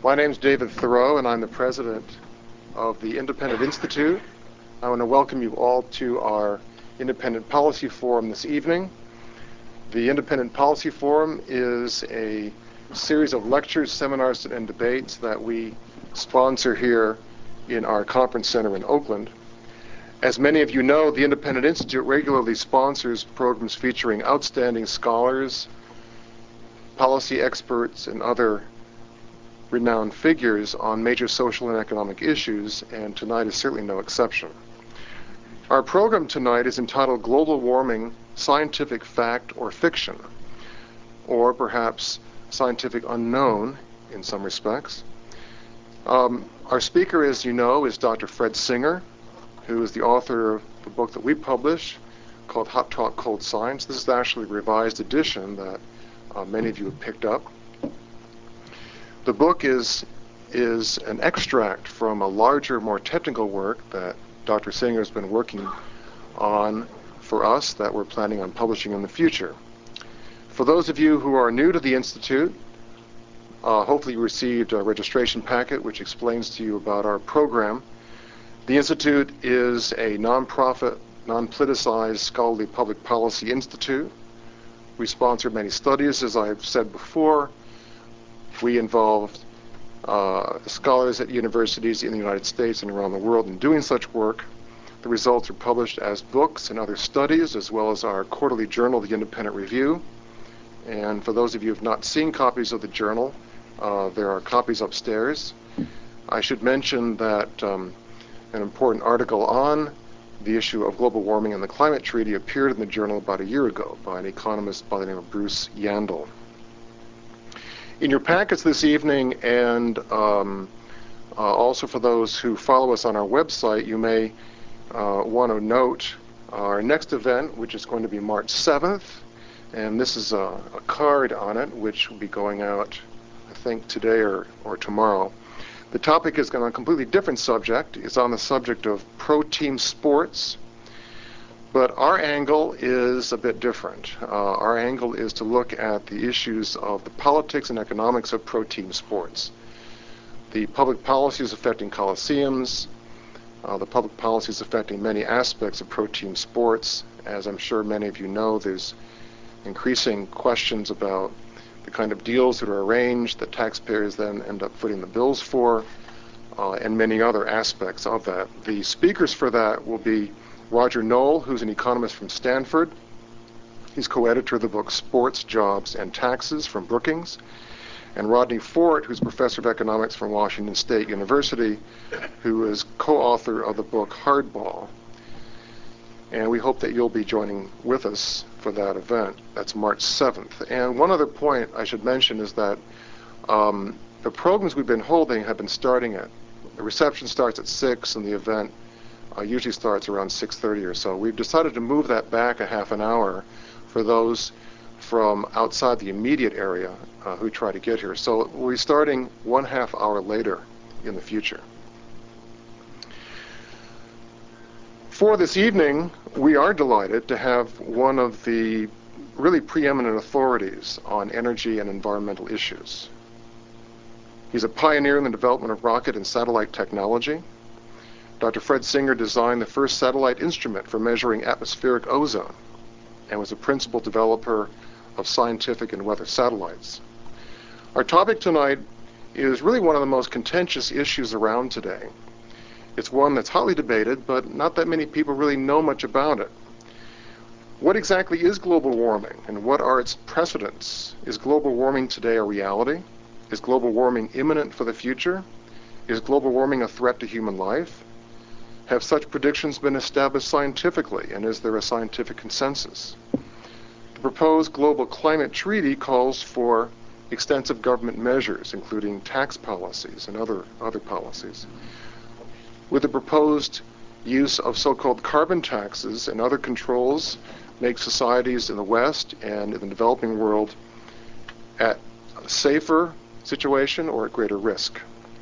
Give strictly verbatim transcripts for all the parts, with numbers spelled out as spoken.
My name is David Thoreau, and I'm the president of the Independent Institute. I want to welcome you all to our Independent Policy Forum this evening. The Independent Policy Forum is a series of lectures, seminars, and debates that we sponsor here in our conference center in Oakland. As many of you know, the Independent Institute regularly sponsors programs featuring outstanding scholars, policy experts, and other renowned figures on major social and economic issues, and tonight is certainly no exception. Our program tonight is entitled Global Warming, Scientific Fact or Fiction, or perhaps Scientific Unknown in some respects. Um, our speaker, as you know, is Doctor Fred Singer, who is the author of the book that we publish called Hot Talk Cold Science. This is actually a revised edition that uh, many of you have picked up. The book is, is an extract from a larger, more technical work that Doctor Singer has been working on for us that we're planning on publishing in the future. For those of you who are new to the Institute, uh, hopefully you received a registration packet which explains to you about our program. The Institute is a nonprofit, non-politicized scholarly public policy institute. We sponsor many studies, as I've said before. We involved uh, scholars at universities in the United States and around the world in doing such work. The results are published as books and other studies, as well as our quarterly journal, The Independent Review. And for those of you who have not seen copies of the journal, uh, there are copies upstairs. I should mention that um, an important article on the issue of global warming and the climate treaty appeared in the journal about a year ago by an economist by the name of Bruce Yandel. In your packets this evening, and um, uh, also for those who follow us on our website, you may uh, want to note our next event, which is going to be March seventh. And this is a, a card on it, which will be going out, I think, today or, or tomorrow. The topic is on a completely different subject. It's on the subject of pro-team sports. But our angle is a bit different. Uh, our angle is to look at the issues of the politics and economics of pro-team sports. The public policies affecting coliseums, uh, the public policies affecting many aspects of pro-team sports. As I'm sure many of you know, there's increasing questions about the kind of deals that are arranged that taxpayers then end up footing the bills for, uh, and many other aspects of that. The speakers for that will be Roger Noll, who's an economist from Stanford. He's co-editor of the book Sports, Jobs, and Taxes from Brookings. And Rodney Fort, who's professor of economics from Washington State University, who is co-author of the book Hardball. And we hope that you'll be joining with us for that event. That's March seventh. And one other point I should mention is that um, the programs we've been holding have been starting at, the reception starts at six and the event uh, usually starts around six thirty or so. We've decided to move that back a half an hour for those from outside the immediate area uh, who try to get here. So we'll be starting one half hour later in the future. For this evening, we are delighted to have one of the really preeminent authorities on energy and environmental issues. He's a pioneer in the development of rocket and satellite technology. Doctor Fred Singer designed the first satellite instrument for measuring atmospheric ozone and was a principal developer of scientific and weather satellites. Our topic tonight is really one of the most contentious issues around today. It's one that's hotly debated, but not that many people really know much about it. What exactly is global warming, and what are its precedents? Is global warming today a reality? Is global warming imminent for the future? Is global warming a threat to human life? Have such predictions been established scientifically, and is there a scientific consensus? The proposed global climate treaty calls for extensive government measures, including tax policies and other, other policies. With the proposed use of so-called carbon taxes and other controls, make societies in the West and in the developing world at a safer situation or at greater risk.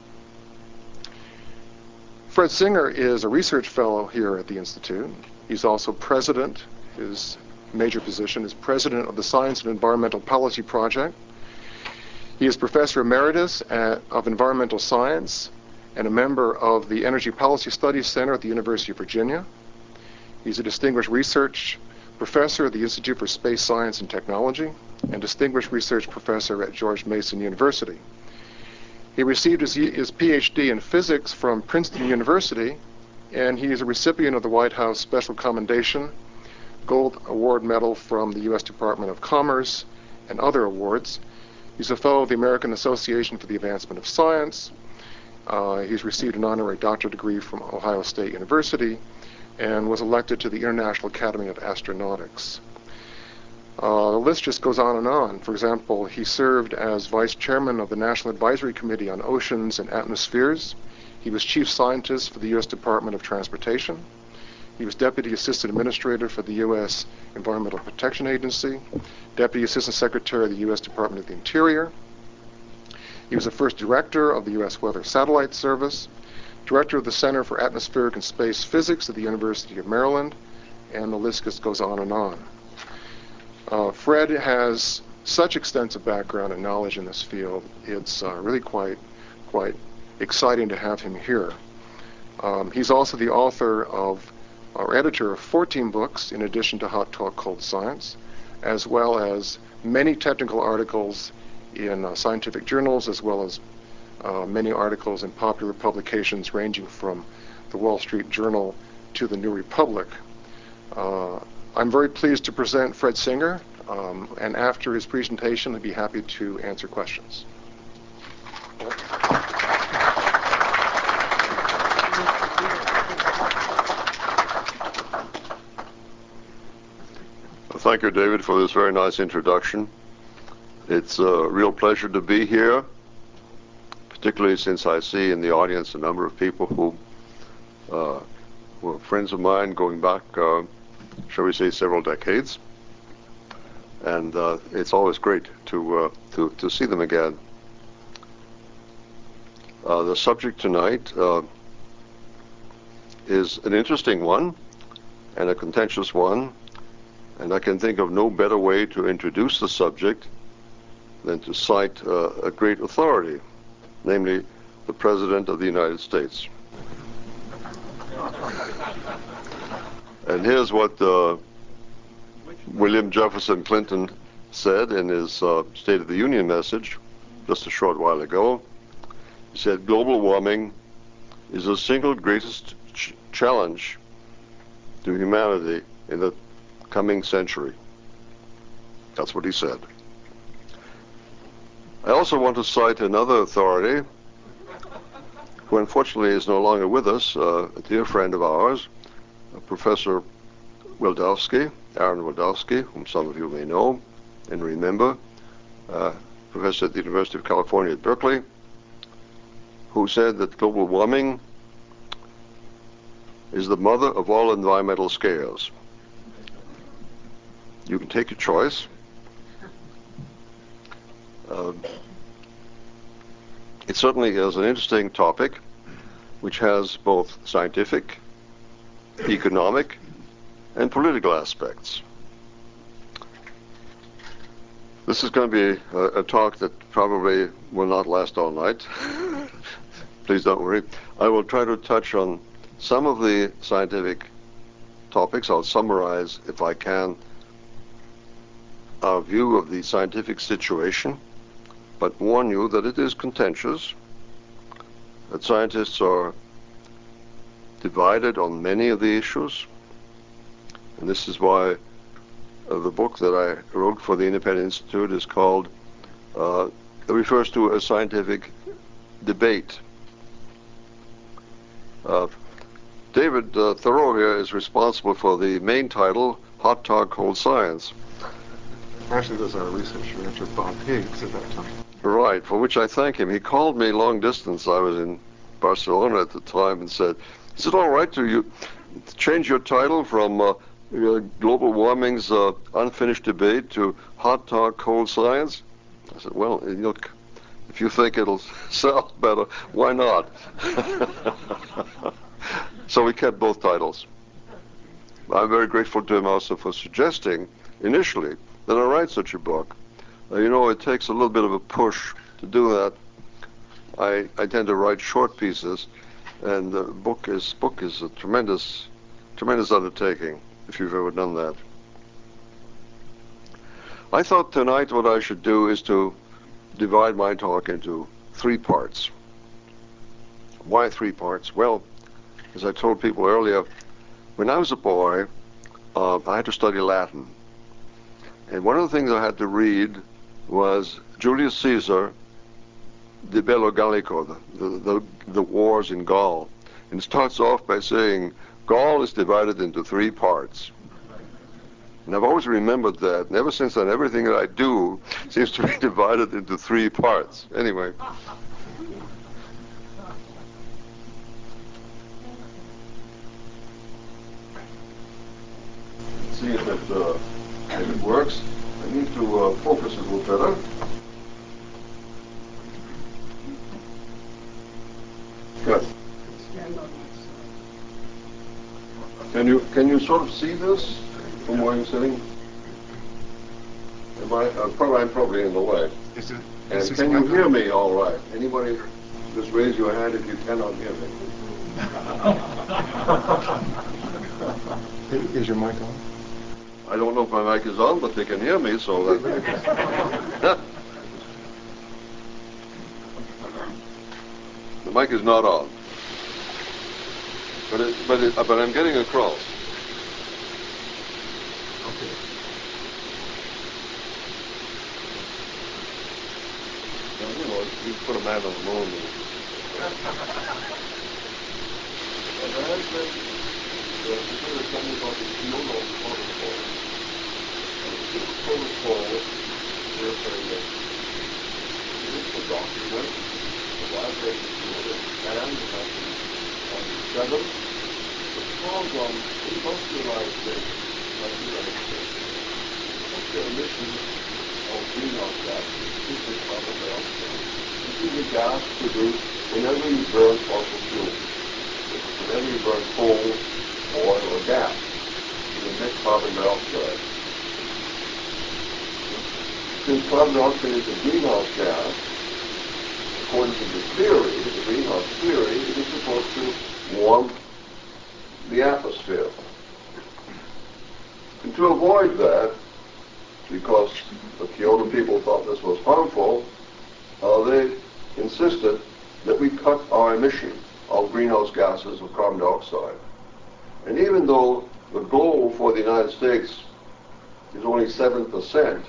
Fred Singer is a research fellow here at the Institute. He's also president, his major position is president of the Science and Environmental Policy Project. He is Professor Emeritus at, of Environmental Science and a member of the Energy Policy Studies Center at the University of Virginia. He's a distinguished research professor at the Institute for Space Science and Technology and distinguished research professor at George Mason University. He received his, his PhD in physics from Princeton University, and he is a recipient of the White House Special Commendation, Gold Award Medal from the U S Department of Commerce, and other awards. He's a fellow of the American Association for the Advancement of Science. Uh, he's received an honorary doctorate degree from Ohio State University and was elected to the International Academy of Astronautics. Uh, the list just goes on and on. For example, he served as vice chairman of the National Advisory Committee on Oceans and Atmospheres. He was chief scientist for the U S Department of Transportation. He was deputy assistant administrator for the U S Environmental Protection Agency, deputy assistant secretary of the U S Department of the Interior. He was the first director of the U S Weather Satellite Service, director of the Center for Atmospheric and Space Physics at the University of Maryland, and the list just goes on and on. Uh, Fred has such extensive background and knowledge in this field. It's uh, really quite, quite exciting to have him here. Um, he's also the author of, or editor of fourteen books, in addition to Hot Talk Cold Science, as well as many technical articles in uh, scientific journals, as well as uh, many articles in popular publications ranging from the Wall Street Journal to the New Republic. Uh, I'm very pleased to present Fred Singer, um, and after his presentation, I'd be happy to answer questions. Thank you, David, for this very nice introduction. It's a real pleasure to be here, particularly since I see in the audience a number of people who uh, were friends of mine going back, uh, shall we say, several decades. And uh, it's always great to, uh, to, to see them again. Uh, the subject tonight uh, is an interesting one and a contentious one. And I can think of no better way to introduce the subject than to cite uh, a great authority, namely the President of the United States. And here's what uh, William Jefferson Clinton said in his uh, State of the Union message just a short while ago. He said, "Global warming is the single greatest ch- challenge to humanity in the coming century." That's what he said. I also want to cite another authority who unfortunately is no longer with us, uh, a dear friend of ours, uh, Professor Wildavsky, Aaron Wildavsky, whom some of you may know and remember, uh, professor at the University of California at Berkeley, who said that global warming is the mother of all environmental scares. You can take your choice. Um, it certainly is an interesting topic which has both scientific, economic, and political aspects. This is going to be a, a talk that probably will not last all night. Please don't worry. I will try to touch on some of the scientific topics. I'll summarize, if I can, our view of the scientific situation, but warn you that it is contentious, that scientists are divided on many of the issues, and this is why uh, the book that I wrote for the Independent Institute is called, uh, it refers to a scientific debate. Uh, David uh, Thoreau here is responsible for the main title, Hot Talk Cold Science. Actually, there's our research director, Bob Higgs, at that time. Right, for which I thank him. He called me long distance. I was in Barcelona at the time and said, "Is it all right to you to change your title from uh, uh, Global Warming's uh, Unfinished Debate to Hot Talk Cold Science?" I said, "Well, look, if you think it'll sell better, why not?" So we kept both titles. I'm very grateful to him also for suggesting initially that I write such a book. Uh, you know, it takes a little bit of a push to do that, I, I tend to write short pieces, and the book is book is a tremendous, tremendous undertaking if you've ever done that. I thought tonight what I should do is to divide my talk into three parts. Why three parts? Well, as I told people earlier, when I was a boy, uh, I had to study Latin. And one of the things I had to read was Julius Caesar, De Bello Gallico, the, the, the, the wars in Gaul. And it starts off by saying, Gaul is divided into three parts. And I've always remembered that. And ever since then, everything that I do seems to be divided into three parts. Anyway. Let's see if it, uh, if it works. I need to uh, focus it a little better. Good. Can you can you sort of see this from where you're sitting? Am I, uh, probably, I'm probably in the way. Is it, and is can you hear me all right? Anybody, just raise your hand if you cannot hear me. Is your mic on? I don't know if my mic is on, but they can hear me, so that... The mic is not on. But it, but it, but I'm getting across. Okay. Now, you know, you put a man on the moon. And there has been, uh, there is something about the Kyoto Protocol. And the Kyoto Protocol, they're saying that it is a document, the last day of Kyoto, and the nineteen ninety-seven, that calls on industrialized nations like the United States to cut their emissions of greenhouse gases, particularly carbon dioxide. This is a gas produced whenever you burn fossil fuels. Whenever you burn coal, oil, or gas, you emit carbon dioxide. Since carbon dioxide is a greenhouse gas, according to the theory, the greenhouse theory, it is supposed to warm the atmosphere. And to avoid that, because the Kyoto people thought this was harmful, uh, they insisted that we cut our emission of greenhouse gases of carbon dioxide. And even though the goal for the United States is only seven percent,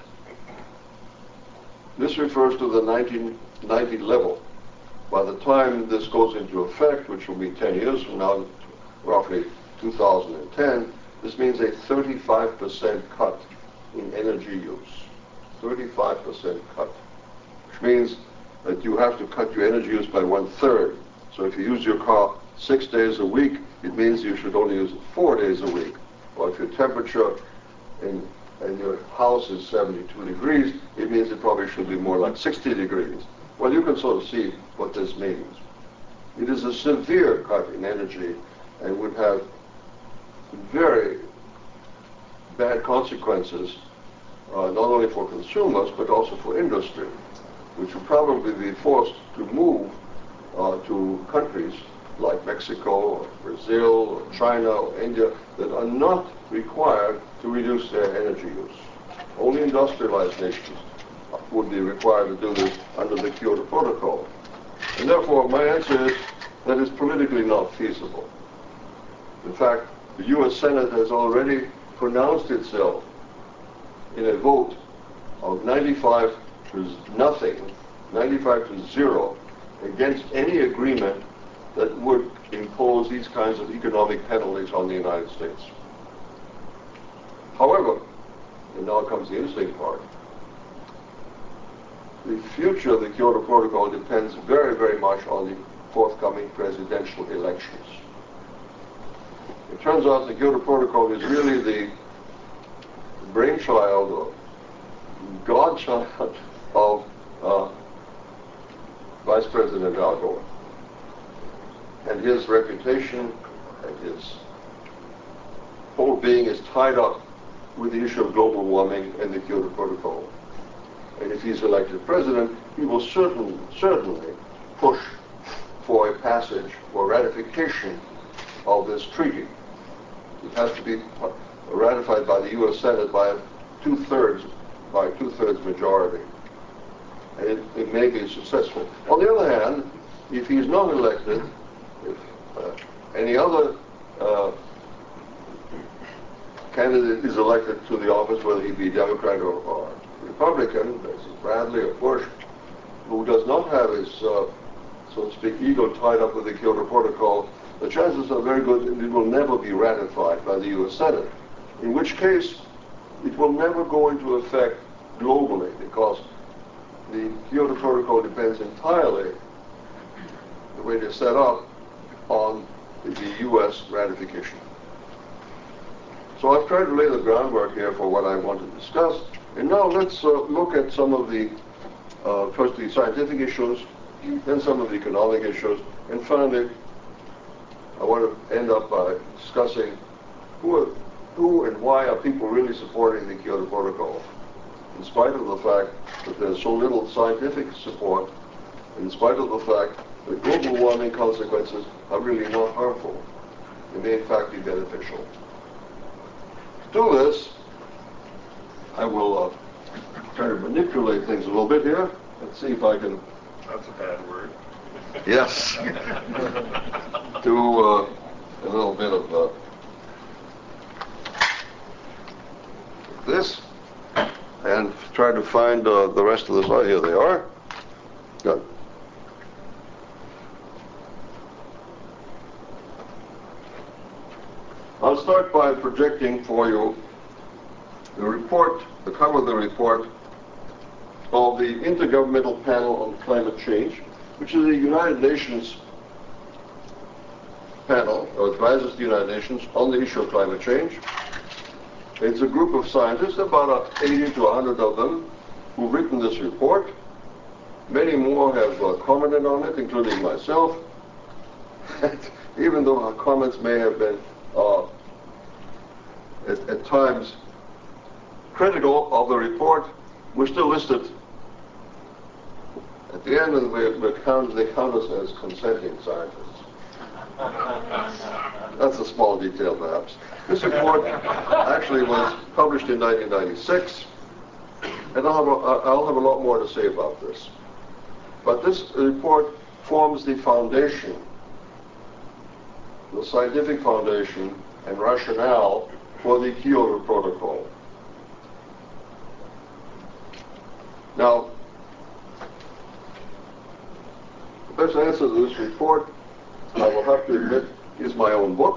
this refers to the nineteen ninety level. By the time this goes into effect, which will be ten years from now, roughly two thousand ten, this means a thirty-five percent cut in energy use. thirty-five percent cut, which means that you have to cut your energy use by one third. So if you use your car six days a week, it means you should only use it four days a week. Or if your temperature in, in your house is seventy-two degrees, it means it probably should be more like sixty degrees. Well, you can sort of see what this means. It is a severe cut in energy and would have very bad consequences, uh, not only for consumers, but also for industry, which would probably be forced to move uh, to countries like Mexico, or Brazil, or China, or India, that are not required to reduce their energy use. Only industrialized nations would be required to do this under the Kyoto Protocol. And therefore, my answer is that it's politically not feasible. In fact, the U S Senate has already pronounced itself in a vote of ninety-five to nothing, ninety-five to zero, against any agreement that would impose these kinds of economic penalties on the United States. However, and now comes the interesting part, the future of the Kyoto Protocol depends very, very much on the forthcoming presidential elections. It turns out the Kyoto Protocol is really the brainchild or godchild of uh, Vice President Al Gore. And his reputation and his whole being is tied up with the issue of global warming and the Kyoto Protocol. And if he's elected president, he will certainly, certainly push for a passage or ratification of this treaty. It has to be ratified by the U S Senate by two-thirds, by two-thirds majority. And it, it may be successful. On the other hand, if he's not elected, if uh, any other uh, candidate is elected to the office, whether he be Democrat or, or Republican, as Bradley or Bush, who does not have his, uh, so to speak, ego tied up with the Kyoto Protocol, the chances are very good that it will never be ratified by the U S Senate, in which case it will never go into effect globally, because the Kyoto Protocol depends entirely, the way it is set up, on the U S ratification. So I've tried to lay the groundwork here for what I want to discuss. And now let's uh, look at some of the, uh, first the scientific issues, then some of the economic issues, and finally I want to end up by discussing who, are, who and why are people really supporting the Kyoto Protocol, in spite of the fact that there's so little scientific support, in spite of the fact that global warming consequences are really not harmful. They may in fact be beneficial. To do this, I will uh, try to manipulate things a little bit here. Let's see if I can... That's a bad word. Yes. do uh, a little bit of uh, this, and try to find uh, the rest of the slide. Here they are. Good. I'll start by projecting for you the report, the cover of the report of the Intergovernmental Panel on Climate Change, which is the United Nations panel, or advises the United Nations on the issue of climate change. It's a group of scientists, about eighty to one hundred of them, who've written this report. Many more have uh, commented on it, including myself. Even though our comments may have been uh, at, at times critical of the report, we're still listed at the end, and we're, we're count, they count us as consenting scientists. That's a small detail, perhaps. This report actually was published in nineteen ninety-six, and I'll have, a, I'll have a lot more to say about this. But this report forms the foundation, the scientific foundation and rationale for the Kyoto Protocol. Now, the best answer to this report, I will have to admit, is my own book,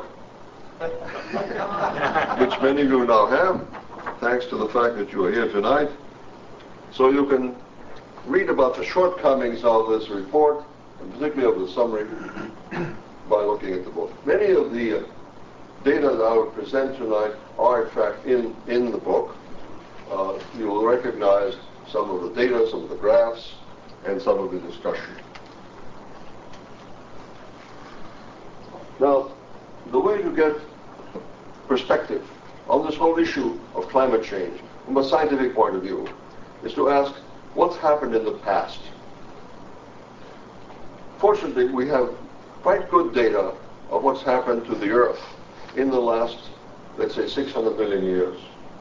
which many of you now have, thanks to the fact that you are here tonight. So you can read about the shortcomings of this report, and particularly of the summary, by looking at the book. Many of the uh, data that I will present tonight are in fact in, in the book. Uh, you will recognize some of the data, some of the graphs, and some of the discussion. Now, the way to get perspective on this whole issue of climate change from a scientific point of view is to ask what's happened in the past. Fortunately, we have quite good data of what's happened to the Earth in the last, let's say, six hundred million years.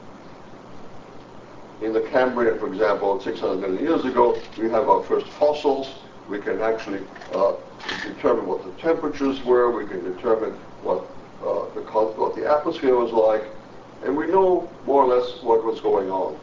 In the Cambrian, for example, six hundred million years ago, we have our first fossils. We can actually uh, determine what the temperatures were. We can determine what, uh, the, what the atmosphere was like. And we know more or less what was going on.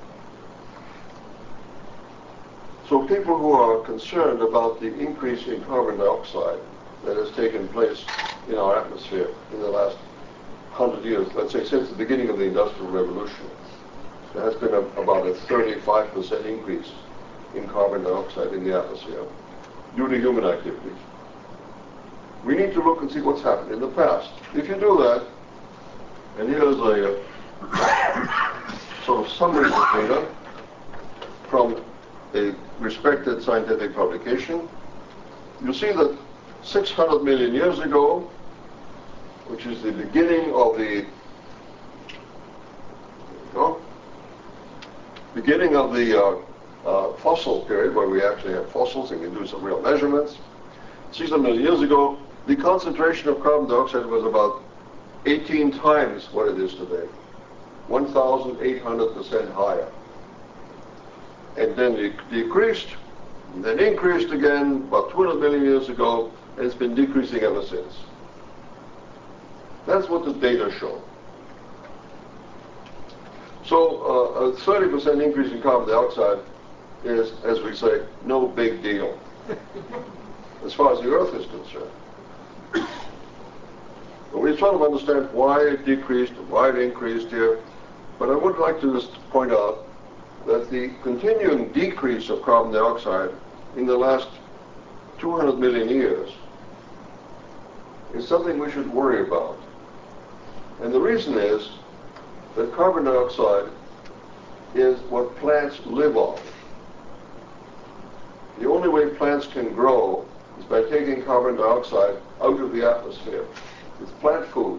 So people who are concerned about the increase in carbon dioxide that has taken place in our atmosphere in the last hundred years, let's say since the beginning of the Industrial Revolution, there has been a, about a thirty-five percent increase in carbon dioxide in the atmosphere due to human activities. We need to look and see what's happened in the past. If you do that, and here's a uh, sort of summary of data from a respected scientific publication, you see that six hundred million years ago, which is the beginning of the oh, beginning of the uh, uh, fossil period, where we actually have fossils and can do some real measurements, six hundred million years ago, the concentration of carbon dioxide was about eighteen times what it is today, one thousand eight hundred percent higher. And then it decreased, and then increased again about two hundred million years ago, and it's been decreasing ever since. That's what the data show. So uh, a thirty percent increase in carbon dioxide is, as we say, no big deal, as far as the Earth is concerned. But we try to understand why it decreased and why it increased here. But I would like to just point out that the continuing decrease of carbon dioxide in the last two hundred million years is something we should worry about. And the reason is that carbon dioxide is what plants live on. The only way plants can grow is by taking carbon dioxide out of the atmosphere. It's plant food.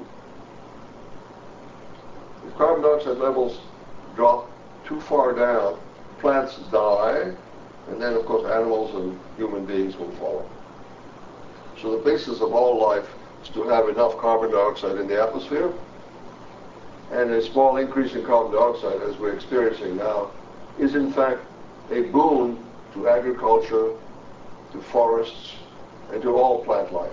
If carbon dioxide levels drop too far down, plants die, and then of course animals and human beings will follow. So the basis of all life is to have enough carbon dioxide in the atmosphere, and a small increase in carbon dioxide, as we're experiencing now, is in fact a boon to agriculture, to forests, and to all plant life.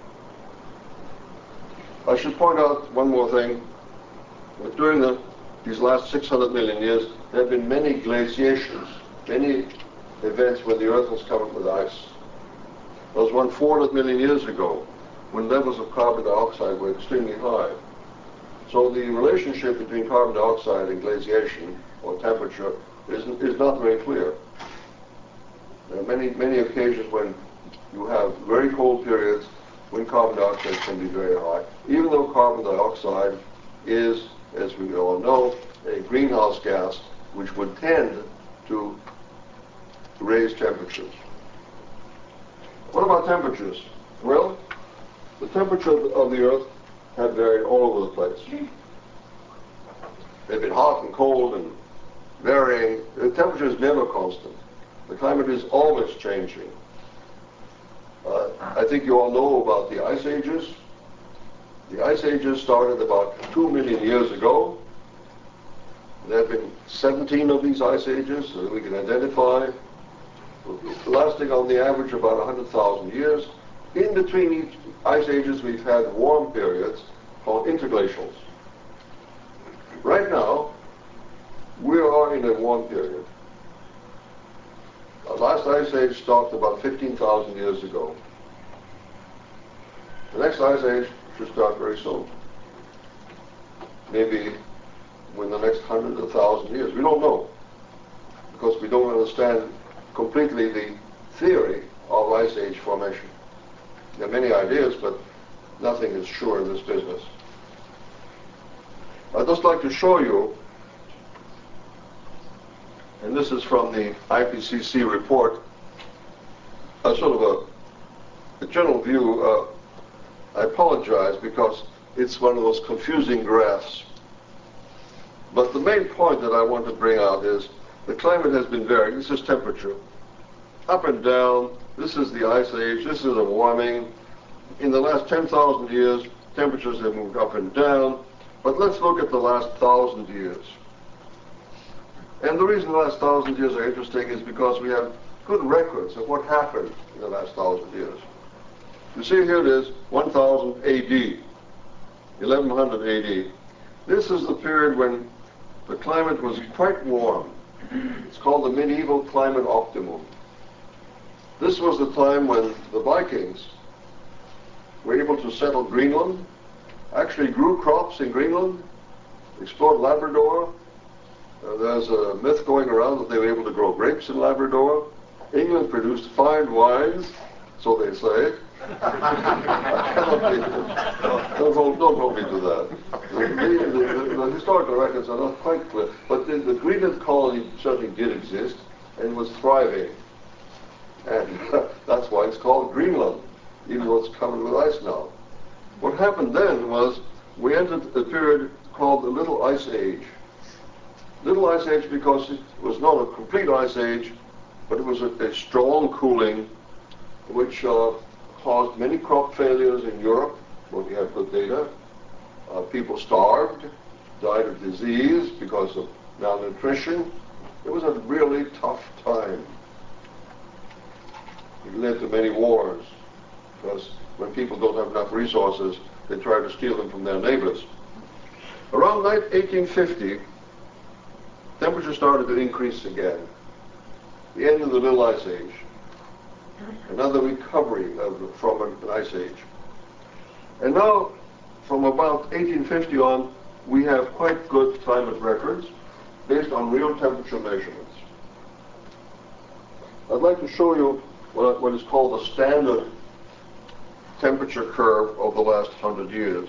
I should point out one more thing. That during the, these last six hundred million years, there have been many glaciations, many events when the Earth was covered with ice. There was one four hundred million years ago when levels of carbon dioxide were extremely high. So the relationship between carbon dioxide and glaciation, or temperature, is, is not very clear. There are many, many occasions when you have very cold periods when carbon dioxide can be very high, even though carbon dioxide is, as we all know, a greenhouse gas which would tend to raise temperatures. What about temperatures? Well, the temperature of the Earth have varied all over the place. They've been hot and cold and varying. The temperature is never constant. The climate is always changing. Uh, I think you all know about the ice ages. The ice ages started about two million years ago. There have been seventeen of these ice ages that we can identify, lasting on the average about one hundred thousand years. In between each ice ages, we've had warm periods called interglacials. Right now, we are in a warm period. The last ice age stopped about fifteen thousand years ago. The next ice age should start very soon. Maybe in the next hundred or thousand years. We don't know, because we don't understand completely the theory of ice age formation. There are many ideas, but nothing is sure in this business. I'd just like to show you, and this is from the I P C C report, a sort of a, a general view. Uh, I apologize because it's one of those confusing graphs. But the main point that I want to bring out is the climate has been varying. This is temperature. Up and down. This is the ice age. This is a warming. In the last ten thousand years, temperatures have moved up and down. But let's look at the last thousand years. And the reason the last thousand years are interesting is because we have good records of what happened in the last thousand years. You see here it is, one thousand A D, eleven hundred A D. This is the period when the climate was quite warm. It's called the medieval climate optimum. This was the time when the Vikings were able to settle Greenland, actually grew crops in Greenland, explored Labrador. Uh, there's a myth going around that they were able to grow grapes in Labrador. England produced fine wines, so they say. I cannot be, don't, hold, don't hold me to that. The, the, the, the historical records are not quite clear, but the, the Greenland colony certainly did exist and was thriving. And uh, that's why it's called Greenland, even though it's covered with ice now. What happened then was we entered a period called the Little Ice Age. Little Ice Age because it was not a complete ice age, but it was a, a strong cooling which uh, caused many crop failures in Europe, where we have good data. Uh, people starved, died of disease because of malnutrition. It was a really tough time. It led to many wars, because when people don't have enough resources, they try to steal them from their neighbors. Around eighteen fifty, temperature started to increase again. The end of the Little Ice Age. Another recovery of, from an ice age. And now, from about eighteen fifty on, we have quite good climate records based on real temperature measurements. I'd like to show you what, what is called the standard temperature curve of the last hundred years.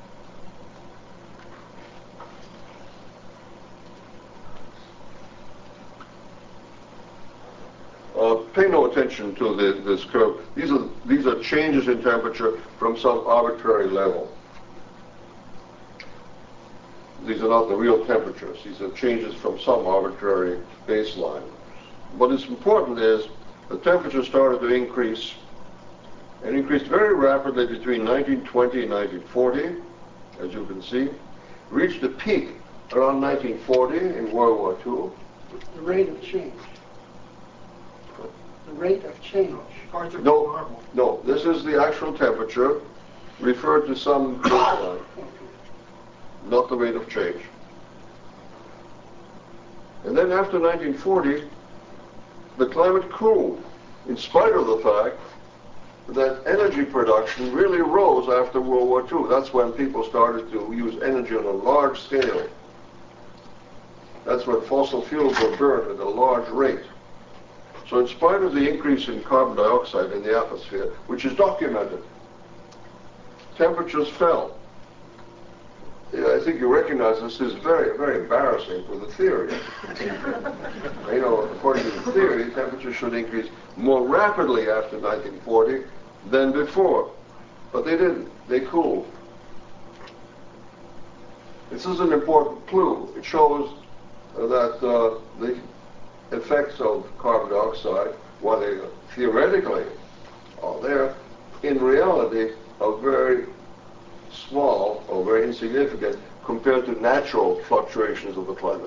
Uh, pay no attention to the, this curve. These are, these are changes in temperature from some arbitrary level. These are not the real temperatures. These are changes from some arbitrary baseline. What is important is the temperature started to increase and increased very rapidly between nineteen twenty and nineteen forty, as you can see. Reached a peak around nineteen forty in World War Two. The rate of change. The rate of change. No, no, this is the actual temperature referred to some baseline, not the rate of change. And then after nineteen forty, the climate cooled, in spite of the fact that energy production really rose after World War Two. That's when people started to use energy on a large scale. That's when fossil fuels were burned at a large rate. So in spite of the increase in carbon dioxide in the atmosphere, which is documented, temperatures fell. Yeah, I think you recognize this is very, very embarrassing for the theory. You know, according to the theory, temperatures should increase more rapidly after nineteen forty than before. But they didn't. They cooled. This is an important clue. It shows uh, that uh, the effects of carbon dioxide, while they theoretically are there, in reality are very small or very insignificant compared to natural fluctuations of the climate.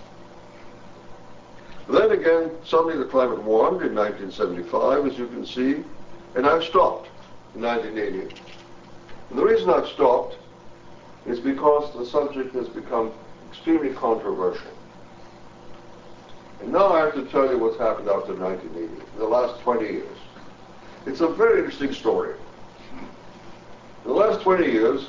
Then again, suddenly the climate warmed in nineteen seventy-five, as you can see, and I've stopped in nineteen eighty. And the reason I've stopped is because the subject has become extremely controversial. And now I have to tell you what's happened after nineteen eighty, in the last twenty years. It's a very interesting story. In the last twenty years,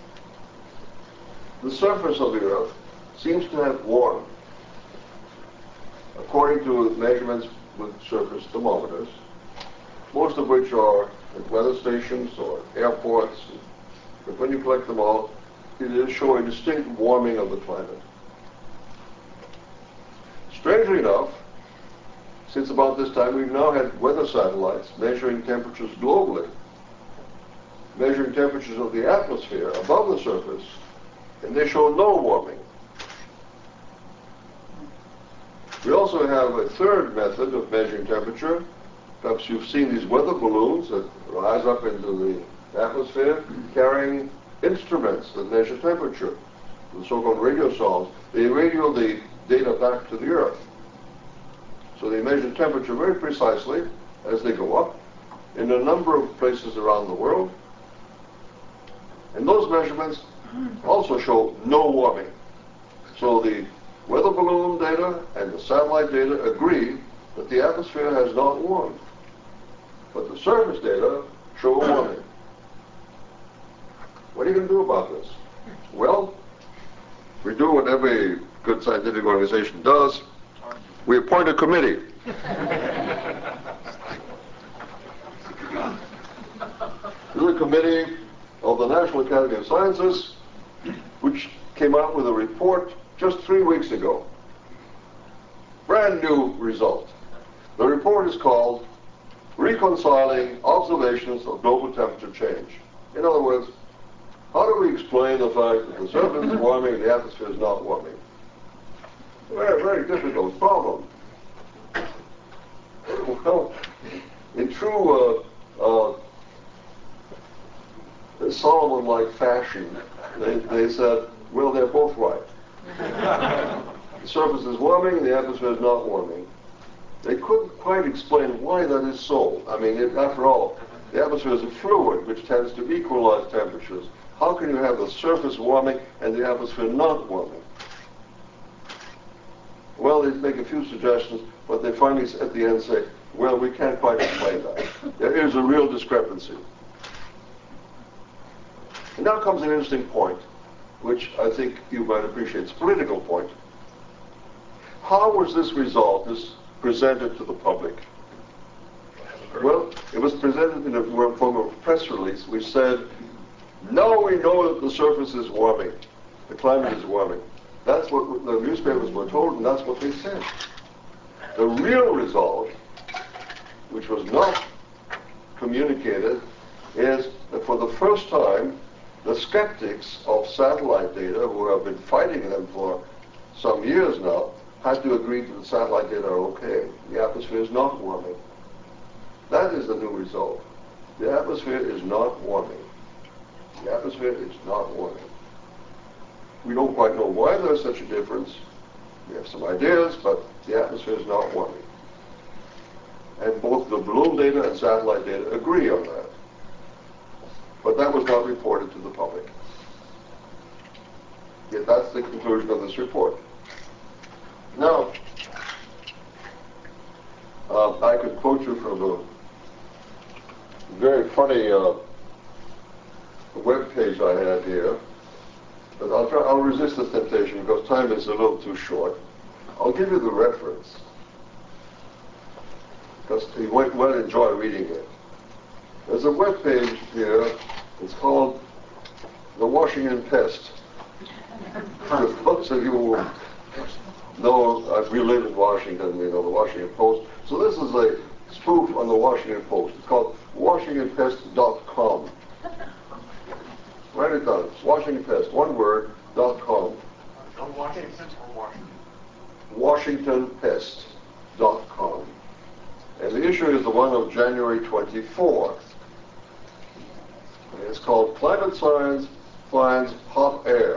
the surface of the Earth seems to have warmed, according to measurements with surface thermometers, most of which are at weather stations or airports. But when you collect them all, it is showing distinct warming of the climate. Strangely enough, since about this time, we've now had weather satellites measuring temperatures globally, measuring temperatures of the atmosphere above the surface, and they show no warming. We also have a third method of measuring temperature. Perhaps you've seen these weather balloons that rise up into the atmosphere carrying instruments that measure temperature, the so-called radiosondes. They radio the data back to the Earth. So they measure temperature very precisely as they go up in a number of places around the world. And those measurements also show no warming. So the weather balloon data and the satellite data agree that the atmosphere has not warmed. But the surface data show warming. What are you going to do about this? Well, we do what every good scientific organization does. We appoint a committee. This is a committee of the National Academy of Sciences, which came out with a report just three weeks ago. Brand new result. The report is called Reconciling Observations of Global Temperature Change. In other words, how do we explain the fact that the surface is warming and the atmosphere is not warming? A very, very difficult problem. well, in true uh, uh, Solomon-like fashion, they, they said, well, they're both right. The surface is warming, the atmosphere is not warming. They couldn't quite explain why that is so. I mean, it, after all, the atmosphere is a fluid which tends to equalize temperatures. How can you have the surface warming and the atmosphere not warming? Well, they make a few suggestions, but they finally at the end say, well, we can't quite explain that. There is a real discrepancy. And now comes an interesting point, which I think you might appreciate. It's a political point. How was this result, this presented to the public? Well, it was presented in a form of a press release which said, now we know that the surface is warming, the climate is warming. That's what the newspapers were told, and that's what they said. The real result, which was not communicated, is that for the first time, the skeptics of satellite data, who have been fighting them for some years now, had to agree that the satellite data are okay. The atmosphere is not warming. That is the new result. The atmosphere is not warming. The atmosphere is not warming. We don't quite know why there's such a difference. We have some ideas, but the atmosphere is not warming. And both the balloon data and satellite data agree on that. But that was not reported to the public. Yet that's the conclusion of this report. Now, uh, I could quote you from a very funny uh, web page I had here, but I'll try. I'll resist the temptation because time is a little too short. I'll give you the reference because you might, might enjoy reading it. There's a web page here. It's called The Washington Pest. For those of you who know, uh, we live in Washington, you know, the Washington Post. So this is a spoof on the Washington Post. It's called Washington Pest dot com. Write it down. It's Washington Pest, one word, dot com. No Washington or Washington? Washington Pest dot com. And the issue is the one of January twenty-fourth. And it's called Climate Science Finds Hot Air.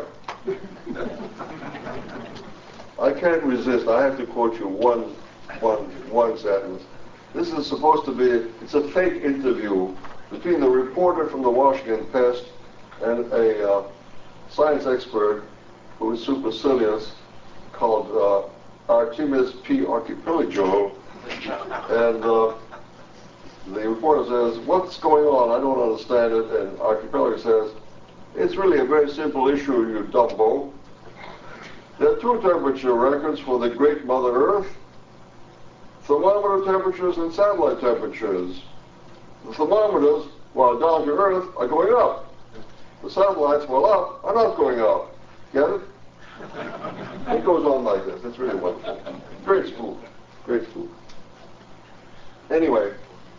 I can't resist. I have to quote you one, one, one sentence. This is supposed to be, it's a fake interview between the reporter from the Washington Pest and a uh, science expert who is supercilious called uh, Artemis P. Archipelago. And uh, the reporter says, what's going on? I don't understand it. And Archipelago says, it's really a very simple issue, you dumbo. There are two temperature records for the great Mother Earth, thermometer temperatures and satellite temperatures. The thermometers, while down to Earth, are going up. The satellites, while up, are not going up. Get it? It goes on like this. It's really wonderful. Great spoof. Great spoof. Anyway,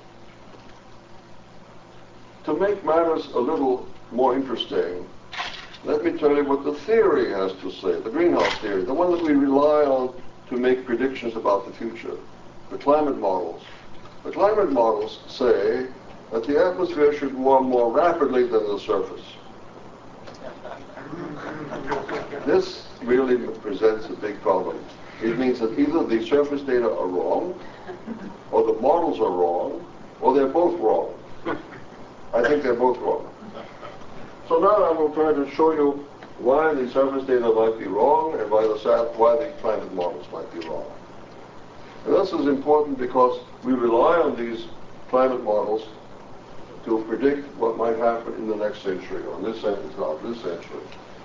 to make matters a little more interesting, let me tell you what the theory has to say, the greenhouse theory, the one that we rely on to make predictions about the future, the climate models. The climate models say that the atmosphere should warm more rapidly than the surface. This really presents a big problem. It means that either the surface data are wrong, or the models are wrong, or they're both wrong. I think they're both wrong. So now I will try to show you why the surface data might be wrong and why the, why the climate models might be wrong. And this is important because we rely on these climate models to predict what might happen in the next century, or this century, not this century.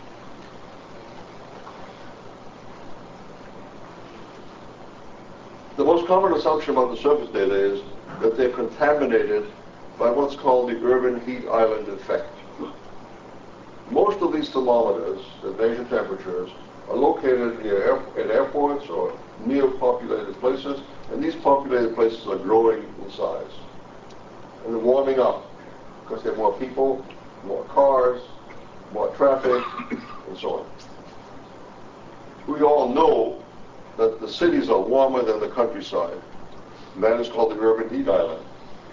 The most common assumption about the surface data is that they're contaminated by what's called the urban heat island effect. Most of these thermometers that measure temperatures are located near air, in airports or near populated places, and these populated places are growing in size. And they're warming up because there are more people, more cars, more traffic, and so on. We all know that the cities are warmer than the countryside. And that is called the urban heat island.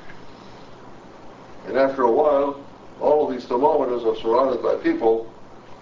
And after a while, all of these thermometers are surrounded by people,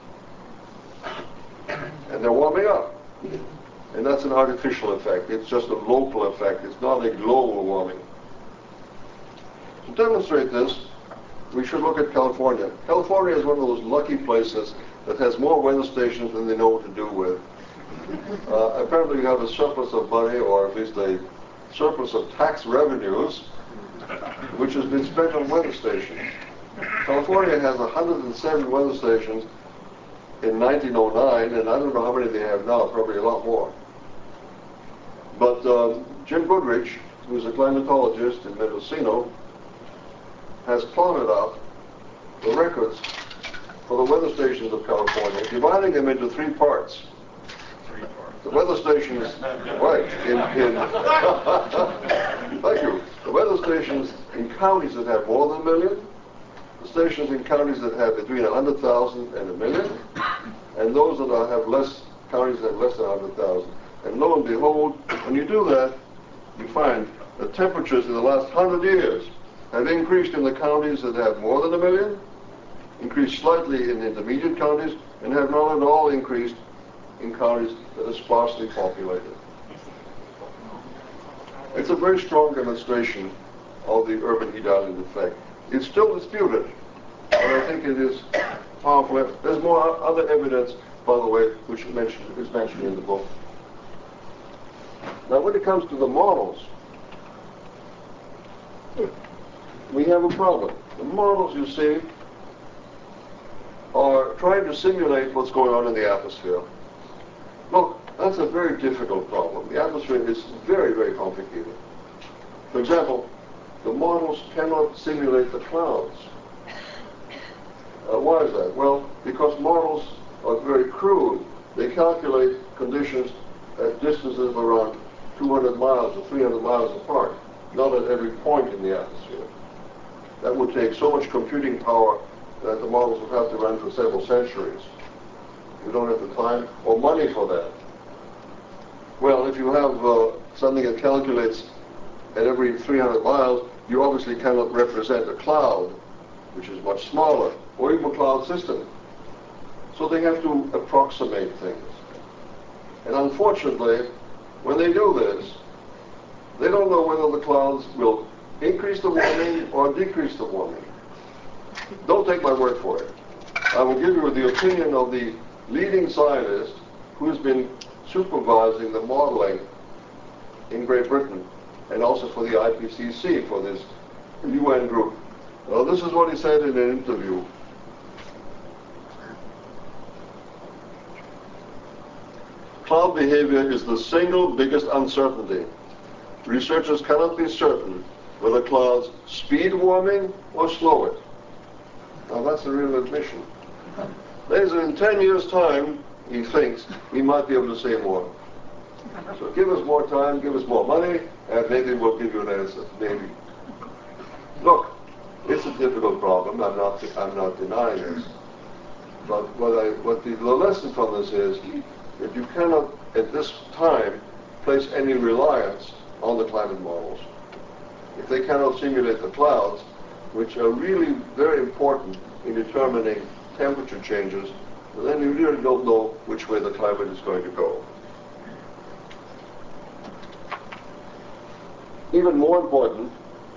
and they're warming up. And that's an artificial effect. It's just a local effect. It's not a global warming. To demonstrate this, we should look at California. California is one of those lucky places that has more weather stations than they know what to do with. Uh, apparently we have a surplus of money, or at least a surplus of tax revenues, which has been spent on weather stations. California has one hundred seven weather stations in nineteen oh nine, and I don't know how many they have now, probably a lot more. But um, Jim Goodrich, who's a climatologist in Mendocino, has plotted out the records for the weather stations of California, dividing them into three parts. Three parts. The weather stations, right, in, in thank you. The weather stations in counties that have more than a million, the stations in counties that have between one hundred thousand and a million, and those that are, have less, counties that have less than one hundred thousand. And lo and behold, when you do that, you find that temperatures in the last one hundred years have increased in the counties that have more than a million, increased slightly in intermediate counties, and have not at all increased in counties that are sparsely populated. It's a very strong demonstration of the urban heat island effect. It's still disputed, but I think it is powerful. There's more other evidence, by the way, which is mentioned, is mentioned in the book. Now, when it comes to the models, we have a problem. The models, you see, are trying to simulate what's going on in the atmosphere. Look, that's a very difficult problem. The atmosphere is very, very complicated. For example, the models cannot simulate the clouds. Uh, why is that? Well, because models are very crude. They calculate conditions at distances of around two hundred miles or three hundred miles apart, not at every point in the atmosphere. That would take so much computing power that the models would have to run for several centuries. We don't have the time or money for that. Well, if you have uh, something that calculates at every three hundred miles, you obviously cannot represent a cloud, which is much smaller, or even a cloud system. So they have to approximate things. And unfortunately, when they do this, they don't know whether the clouds will increase the warming or decrease the warming. Don't take my word for it. I will give you the opinion of the leading scientist who's been supervising the modeling in Great Britain and also for the I P C C, for this U N group. Well, this is what he said in an interview. Cloud behavior is the single biggest uncertainty. Researchers cannot be certain whether clouds speed warming or slow it. Now that's a real admission. There's in ten years' time, he thinks, we might be able to say more. So give us more time, give us more money, and maybe we'll give you an answer. Maybe. Look, it's a difficult problem. I'm not, I'm not denying this. But what, I, what the, the lesson from this is that you cannot, at this time, place any reliance on the climate models. If they cannot simulate the clouds, which are really very important in determining temperature changes, then you really don't know which way the climate is going to go. Even more important,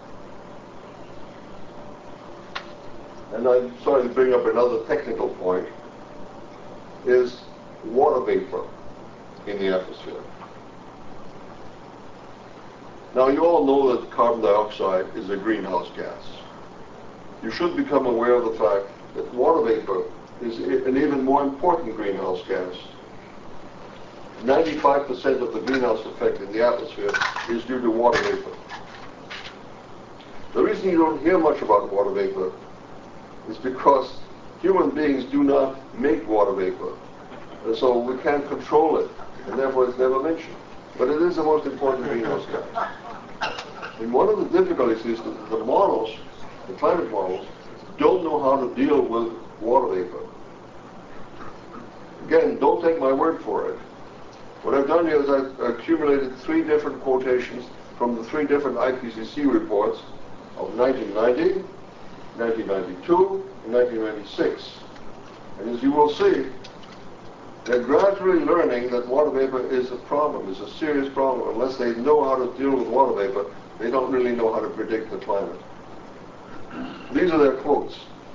and I'm sorry to bring up another technical point, is water vapor in the atmosphere. Now, you all know that carbon dioxide is a greenhouse gas. You should become aware of the fact that water vapor is an even more important greenhouse gas. ninety-five percent of the greenhouse effect in the atmosphere is due to water vapor. The reason you don't hear much about water vapor is because human beings do not make water vapor. And so we can't control it, and therefore it's never mentioned. But it is the most important greenhouse gas. And one of the difficulties is that the models, the climate models, don't know how to deal with water vapor. Again, don't take my word for it. What I've done here is I've accumulated three different quotations from the three different I P C C reports of nineteen ninety, nineteen ninety-two, and nineteen ninety-six. And as you will see, they're gradually learning that water vapor is a problem, is a serious problem. Unless they know how to deal with water vapor, they don't really know how to predict the climate. These are their quotes.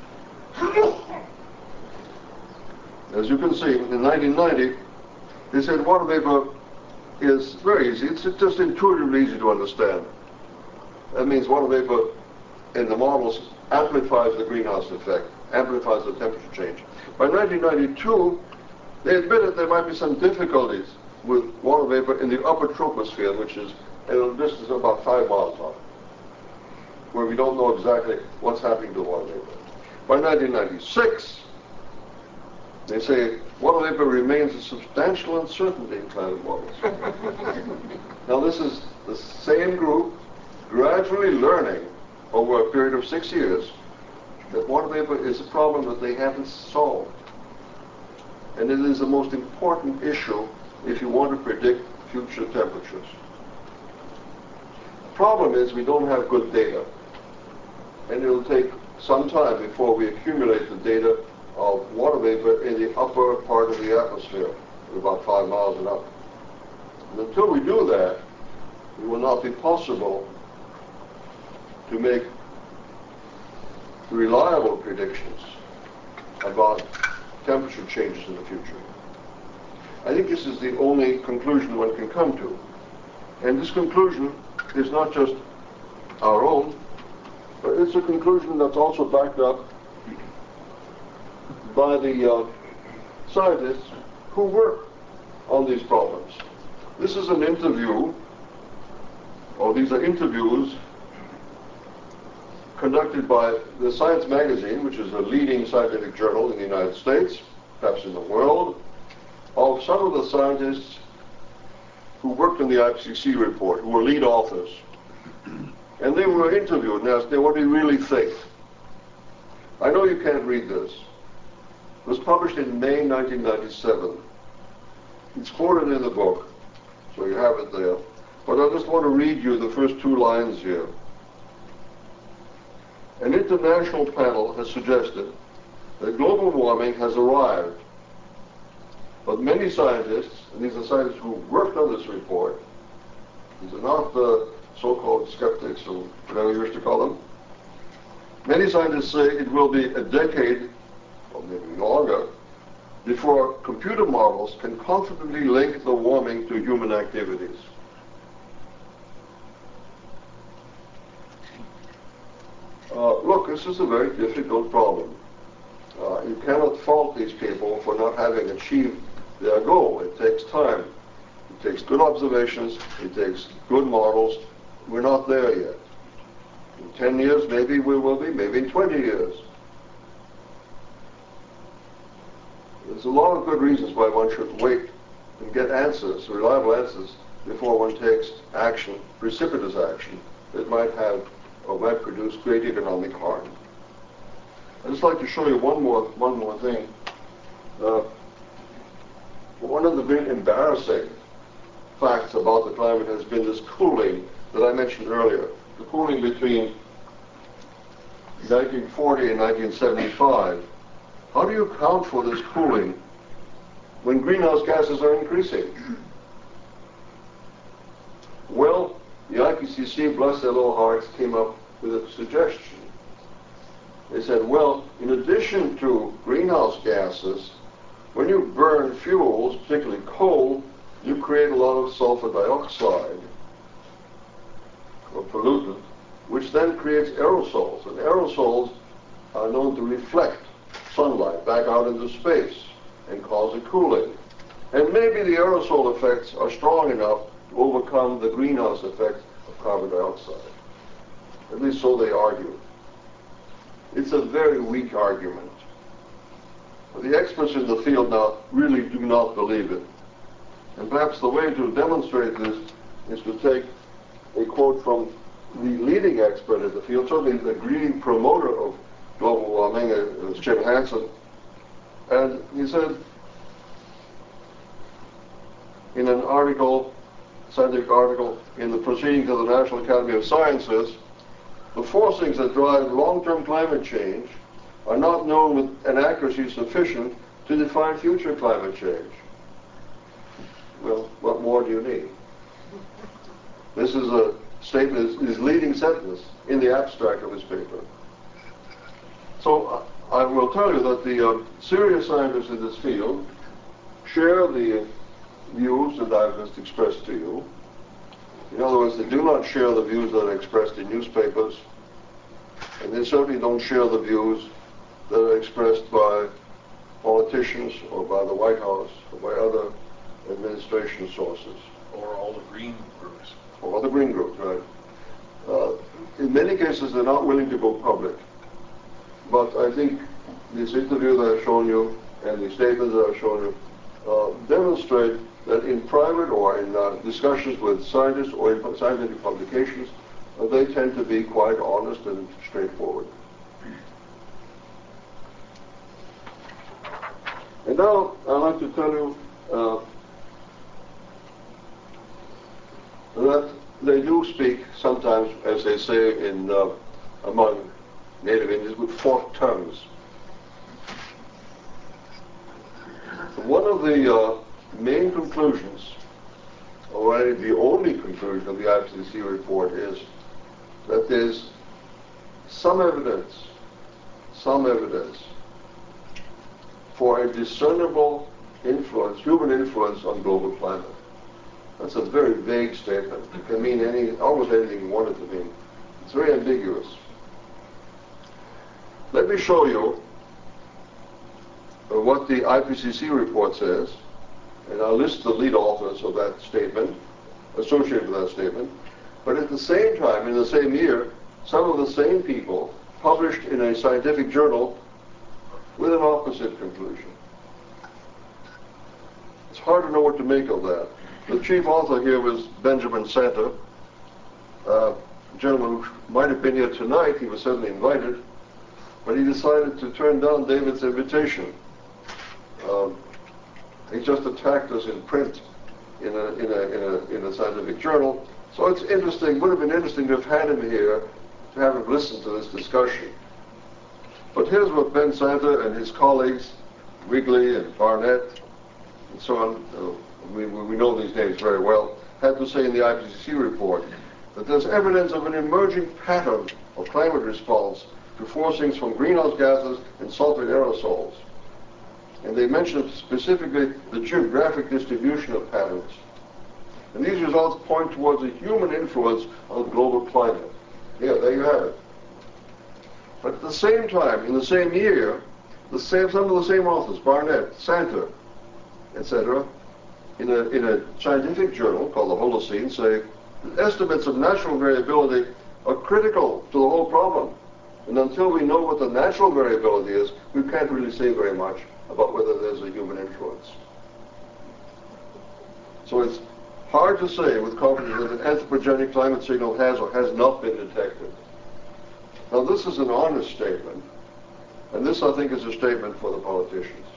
As you can see, in nineteen ninety, they said water vapor is very easy. It's just intuitively easy to understand. That means water vapor in the models amplifies the greenhouse effect, amplifies the temperature change. By nineteen ninety-two, they admitted there might be some difficulties with water vapor in the upper troposphere, which is at a distance of about five miles off, where we don't know exactly what's happening to water vapor. By nineteen ninety-six, they say water vapor remains a substantial uncertainty in climate models. Now this is the same group gradually learning over a period of six years that water vapor is a problem that they haven't solved. And it is the most important issue if you want to predict future temperatures. The problem is we don't have good data. And it'll take some time before we accumulate the data of water vapor in the upper part of the atmosphere, about five miles and up. And until we do that, it will not be possible to make reliable predictions about temperature changes in the future. I think this is the only conclusion one can come to. And this conclusion is not just our own, but it's a conclusion that's also backed up by the uh, scientists who work on these problems. This is an interview, or these are interviews conducted by the Science magazine, which is a leading scientific journal in the United States, perhaps in the world, of some of the scientists who worked on the I P C C report, who were lead authors. And they were interviewed and asked, what do you really think? I know you can't read this. It was published in May nineteen ninety-seven. It's quoted in the book, so you have it there. But I just want to read you the first two lines here. An international panel has suggested that global warming has arrived. But many scientists, and these are scientists who worked on this report, these are not the so-called skeptics or whatever you wish to call them, many scientists say it will be a decade, or maybe longer, before computer models can confidently link the warming to human activities. Uh, look, this is a very difficult problem. Uh, you cannot fault these people for not having achieved their goal. It takes time. It takes good observations. It takes good models. We're not there yet. In ten years, maybe we will be, maybe in twenty years. There's a lot of good reasons why one should wait and get answers, reliable answers, before one takes action, precipitous action, that might have or might produce great economic harm. I'd just like to show you one more, one more thing. Uh, one of the very embarrassing facts about the climate has been this cooling that I mentioned earlier. The cooling between nineteen forty and nineteen seventy-five. How do you account for this cooling when greenhouse gases are increasing? Well, the I P C C, bless their little hearts, came up with a suggestion. They said, well, in addition to greenhouse gases, when you burn fuels, particularly coal, you create a lot of sulfur dioxide, or pollutant, which then creates aerosols. And aerosols are known to reflect sunlight back out into space and cause a cooling. And maybe the aerosol effects are strong enough to overcome the greenhouse effect of carbon dioxide. At least so they argue. It's a very weak argument. But the experts in the field now really do not believe it. And perhaps the way to demonstrate this is to take a quote from the leading expert in the field, certainly the leading promoter of global warming, uh, is Jim Hansen. And he said in an article scientific article in the Proceedings of the National Academy of Sciences, the forcings that drive long-term climate change are not known with an accuracy sufficient to define future climate change. Well, what more do you need? This is a statement, his leading sentence in the abstract of his paper. So I will tell you that the uh, serious scientists in this field share the views that I've just expressed to you. In other words, they do not share the views that are expressed in newspapers, and they certainly don't share the views that are expressed by politicians or by the White House or by other administration sources. Or all the green groups. Or the green groups, right. Uh, in many cases, they're not willing to go public. But I think this interview that I've shown you and the statements that I've shown you uh, demonstrate that in private or in uh, discussions with scientists or in scientific publications, uh, they tend to be quite honest and straightforward. And now I'd like to tell you uh, that they do speak sometimes, as they say in uh, among native Indians, with forked tongues. One of the uh, main conclusions, or the only conclusion of the I P C C report, is that there's some evidence, some evidence for a discernible influence, human influence on global climate. That's a very vague statement. It can mean any, almost anything you want it to mean. It's very ambiguous. Let me show you uh, what the I P C C report says, and I'll list the lead authors of that statement, associated with that statement. But at the same time, in the same year, some of the same people published in a scientific journal with an opposite conclusion. It's hard to know what to make of that. The chief author here was Benjamin Santa, uh, a gentleman who might have been here tonight. He was certainly invited, but he decided to turn down David's invitation. Um, he just attacked us in print in a, in, a, in, a, in a scientific journal. So it's interesting, would have been interesting to have had him here, to have him listen to this discussion. But here's what Ben Santa and his colleagues, Wrigley and Barnett, and so on, uh, we, we know these names very well, had to say in the I P C C report that there's evidence of an emerging pattern of climate response to forcings from greenhouse gases and sulfate aerosols. And they mentioned specifically the geographic distribution of patterns. And these results point towards a human influence on global climate. Yeah, there you have it. But at the same time, in the same year, the same, some of the same authors, Barnett, Santa, et cetera, in a, in a scientific journal called the Holocene, say that estimates of natural variability are critical to the whole problem. And until we know what the natural variability is, we can't really say very much about whether there's a human influence. So it's hard to say with confidence that an anthropogenic climate signal has or has not been detected. Now this is an honest statement, and this I think is a statement for the politicians.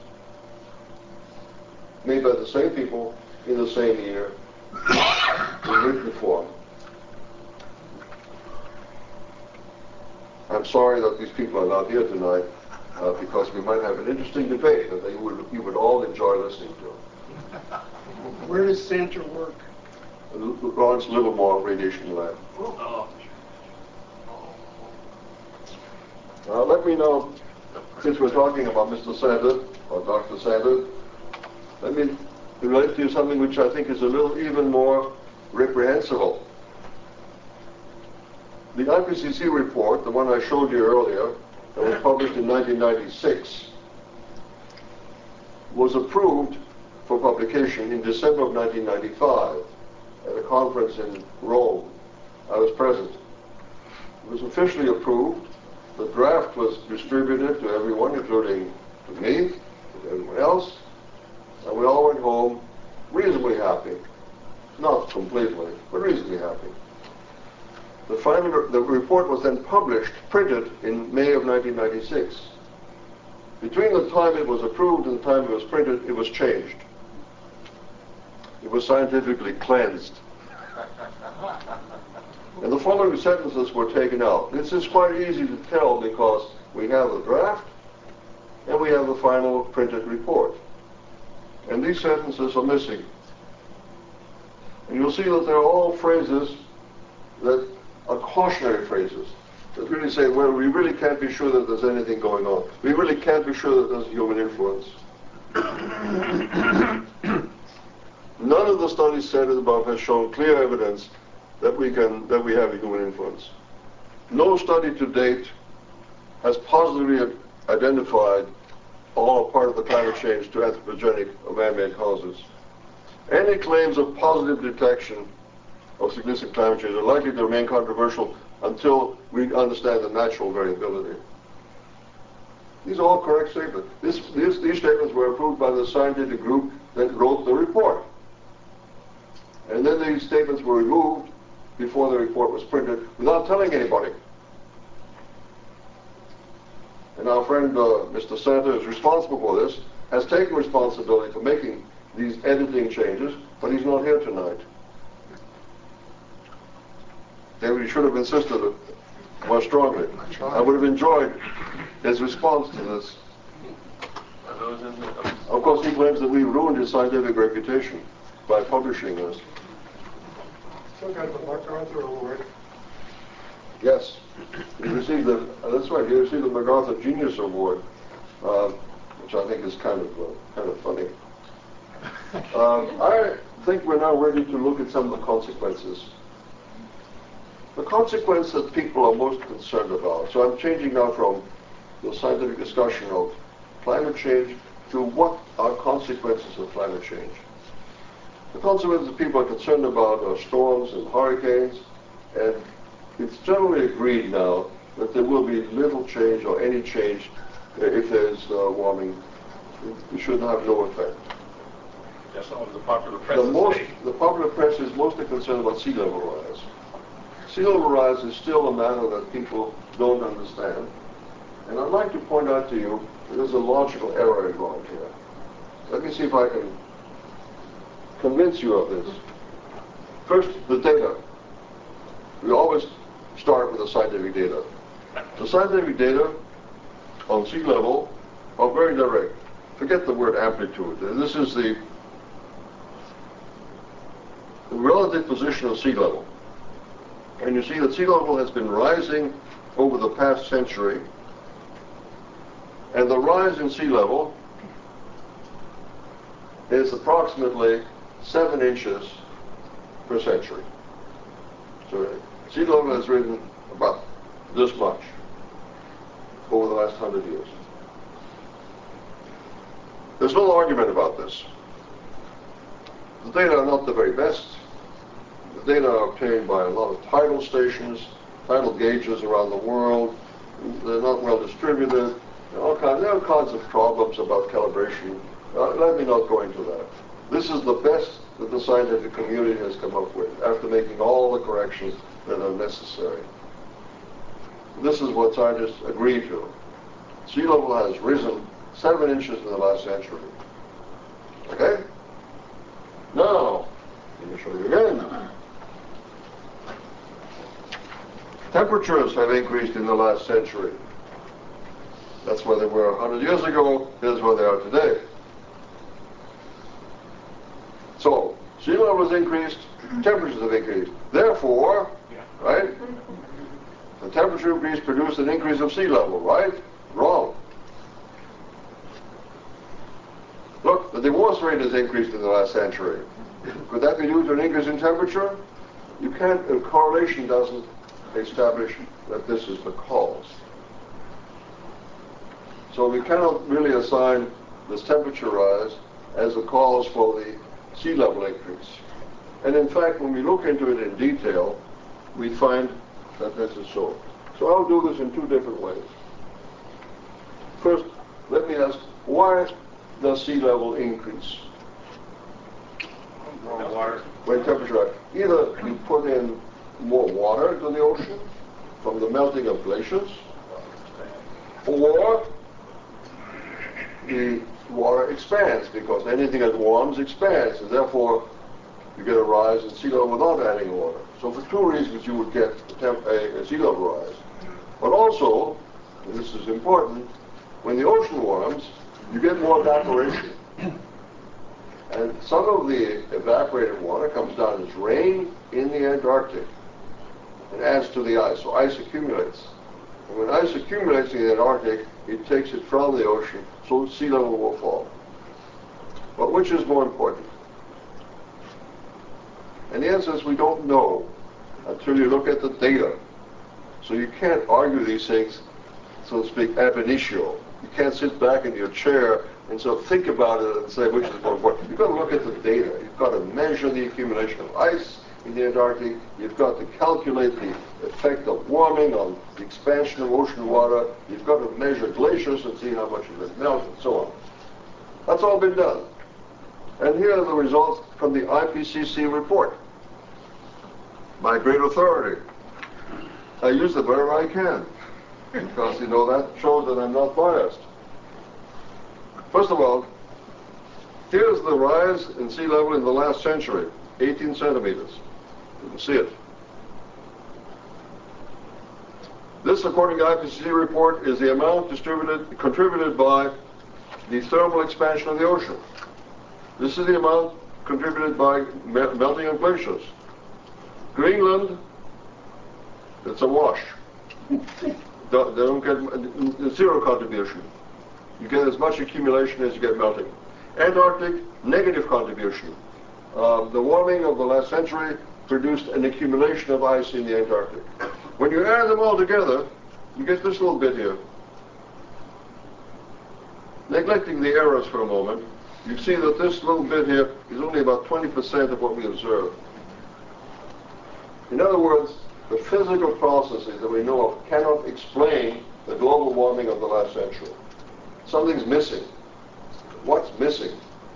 Made by the same people in the same year in written form. I'm sorry that these people are not here tonight uh, because we might have an interesting debate that they would, you would all enjoy listening to. Where does Santa work? Lawrence Livermore Radiation Lab. Oh. Uh, let me know, since we're talking about Mister Santa, or Doctor Santa, let me relate to you something which I think is a little even more reprehensible. The I P C C report, the one I showed you earlier, that was published in nineteen ninety-six, was approved for publication in December of nineteen ninety-five at a conference in Rome. I was present. It was officially approved. The draft was distributed to everyone, including to me, to everyone else, and we all went home reasonably happy. Not completely, but reasonably happy. The final, the report was then published, printed in May of nineteen ninety-six. Between the time it was approved and the time it was printed, it was changed. It was scientifically cleansed. And the following sentences were taken out. This is quite easy to tell because we have the draft and we have the final printed report. And these sentences are missing. And you'll see that they're all phrases that are cautionary phrases that really say, well, we really can't be sure that there's anything going on. We really can't be sure that there's human influence. None of the studies cited above has shown clear evidence that we can that we have a human influence. No study to date has positively identified all or part of the climate change to anthropogenic or man-made causes. Any claims of positive detection of significant climate change are likely to remain controversial until we understand the natural variability. These are all correct statements. This, this, these statements were approved by the scientific group that wrote the report. And then these statements were removed before the report was printed without telling anybody. And our friend, uh, Mister Santa, is responsible for this, has taken responsibility for making these editing changes, but he's not here tonight. Maybe he should have insisted more strongly. I would have enjoyed his response to this. Of course, he claims that we ruined his scientific reputation by publishing this. Still got the MacArthur Award. Yes, he received the. Uh, that's right. He received the MacArthur Genius Award, uh, which I think is kind of uh, kind of funny. Um, I think we're now ready to look at some of the consequences. The consequence that people are most concerned about. So I'm changing now from the scientific discussion of climate change to what are consequences of climate change. The consequences people are concerned about are storms and hurricanes, and it's generally agreed now that there will be little change or any change if there's uh, warming. It should have no effect. That's not what the popular press The, is most, saying. the popular press is mostly concerned about sea level rise. Sea level rise is still a matter that people don't understand. And I'd like to point out to you that there's a logical error involved here. Let me see if I can convince you of this. First, the data. We always start with the scientific data. The scientific data on sea level are very direct. Forget the word amplitude. This is the the relative position of sea level. And you see that sea level has been rising over the past century. And the rise in sea level is approximately seven inches per century. So sea level has risen about this much over the last hundred years. There's no argument about this. The data are not the very best. The data are obtained by a lot of tidal stations, tidal gauges around the world. They're not well distributed. There are all kinds, there are all kinds of problems about calibration. Uh, let me not go into that. This is the best that the scientific community has come up with after making all the corrections that are necessary. This is what scientists agree to. Sea level has risen seven inches in the last century. Okay? Now, let me show you again. Temperatures have increased in the last century. That's where they were one hundred years ago. Here's where they are today. So, sea level has increased, temperatures have increased. Therefore, right, the temperature increase produced an increase of sea level, right? Wrong. Look, the divorce rate has increased in the last century. Could that be due to an increase in temperature? You can't, a correlation doesn't establish that this is the cause. So we cannot really assign this temperature rise as a cause for the sea level increase. And in fact, when we look into it in detail, we find that this is so. So I'll do this in two different ways. First, let me ask, why does sea level increase? More water. When temperature rise. Either you put in more water into the ocean from the melting of glaciers, or the water expands, because anything that warms expands, and therefore you get a rise in sea level without adding water. So for two reasons you would get a, temp a, a sea level rise. But also, and this is important, when the ocean warms, you get more evaporation. And some of the evaporated water comes down as rain in the Antarctic and adds to the ice. So ice accumulates. And when ice accumulates in the Antarctic, it takes it from the ocean, so sea level will fall. But which is more important? And the answer is we don't know until you look at the data. So you can't argue these things, so to speak, ab initio. You can't sit back in your chair and sort of think about it and say which is more important. You've got to look at the data. You've got to measure the accumulation of ice in the Antarctic. You've got to calculate the effect of warming on the expansion of ocean water. You've got to measure glaciers and see how much of it melts and so on. That's all been done. And here are the results from the I P C C report. My great authority. I use it wherever I can, because, you know, that shows that I'm not biased. First of all, here's the rise in sea level in the last century, eighteen centimeters. You can see it. This, according to the I P C C report, is the amount distributed, contributed by the thermal expansion of the ocean. This is the amount contributed by me melting of glaciers. Greenland, it's a wash. They don't get zero contribution. You get as much accumulation as you get melting. Antarctic, negative contribution. Uh, the warming of the last century produced an accumulation of ice in the Antarctic. When you add them all together, you get this little bit here. Neglecting the errors for a moment, you see that this little bit here is only about twenty percent of what we observe. In other words, the physical processes that we know of cannot explain the global warming of the last century. Something's missing. What's missing?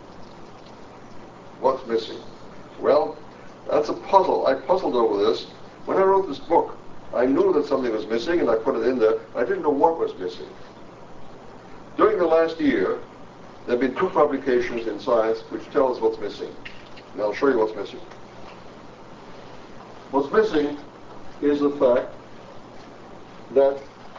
What's missing? Well, that's a puzzle. I puzzled over this. When I wrote this book, I knew that something was missing and I put it in there. I didn't know what was missing. During the last year, there have been two publications in Science which tell us what's missing. And I'll show you what's missing. What's missing is the fact that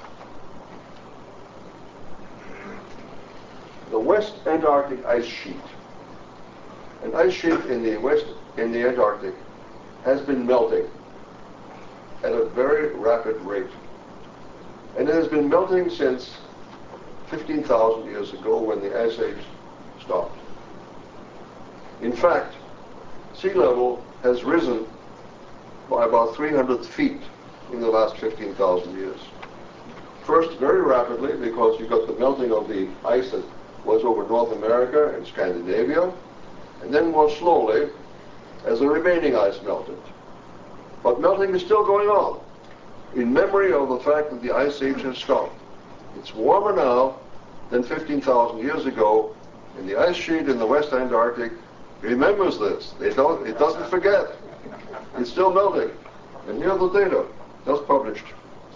the West Antarctic ice sheet, an ice sheet in the West, in the Antarctic, has been melting at a very rapid rate. And it has been melting since fifteen thousand years ago when the Ice Age stopped. In fact, sea level has risen by about three hundred feet in the last fifteen thousand years. First, very rapidly, because you got the melting of the ice that was over North America and Scandinavia, and then more slowly as the remaining ice melted. But melting is still going on, in memory of the fact that the Ice Age has stopped. It's warmer now than fifteen thousand years ago, and the ice sheet in the West Antarctic remembers this. They don't, it doesn't forget. It's still melting. And here are the data, just published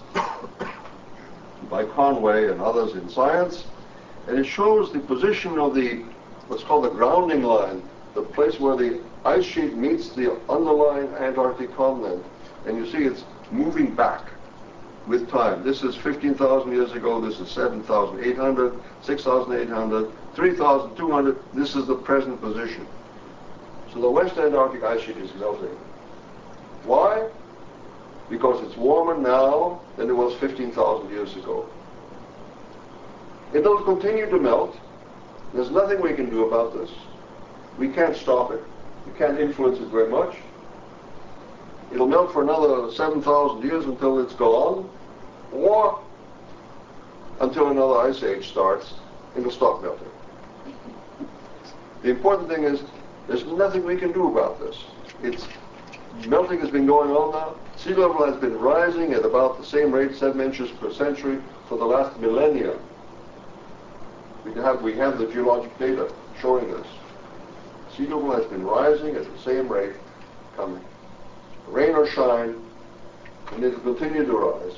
by Conway and others in Science. And it shows the position of the, what's called the grounding line, the place where the ice sheet meets the underlying Antarctic continent. And you see it's moving back with time. This is fifteen thousand years ago, this is seven thousand eight hundred, six thousand eight hundred, three thousand two hundred, this is the present position. So the West Antarctic ice sheet is melting. Why? Because it's warmer now than it was fifteen thousand years ago. It'll continue to melt. There's nothing we can do about this. We can't stop it. We can't influence it very much. It'll melt for another seven thousand years until it's gone, or until another ice age starts, it'll stop melting. The important thing is, there's nothing we can do about this. It's melting has been going on now. Sea level has been rising at about the same rate, seven inches per century, for the last millennia. We have, we have the geologic data showing this. Sea level has been rising at the same rate, come rain or shine, and it will continue to rise.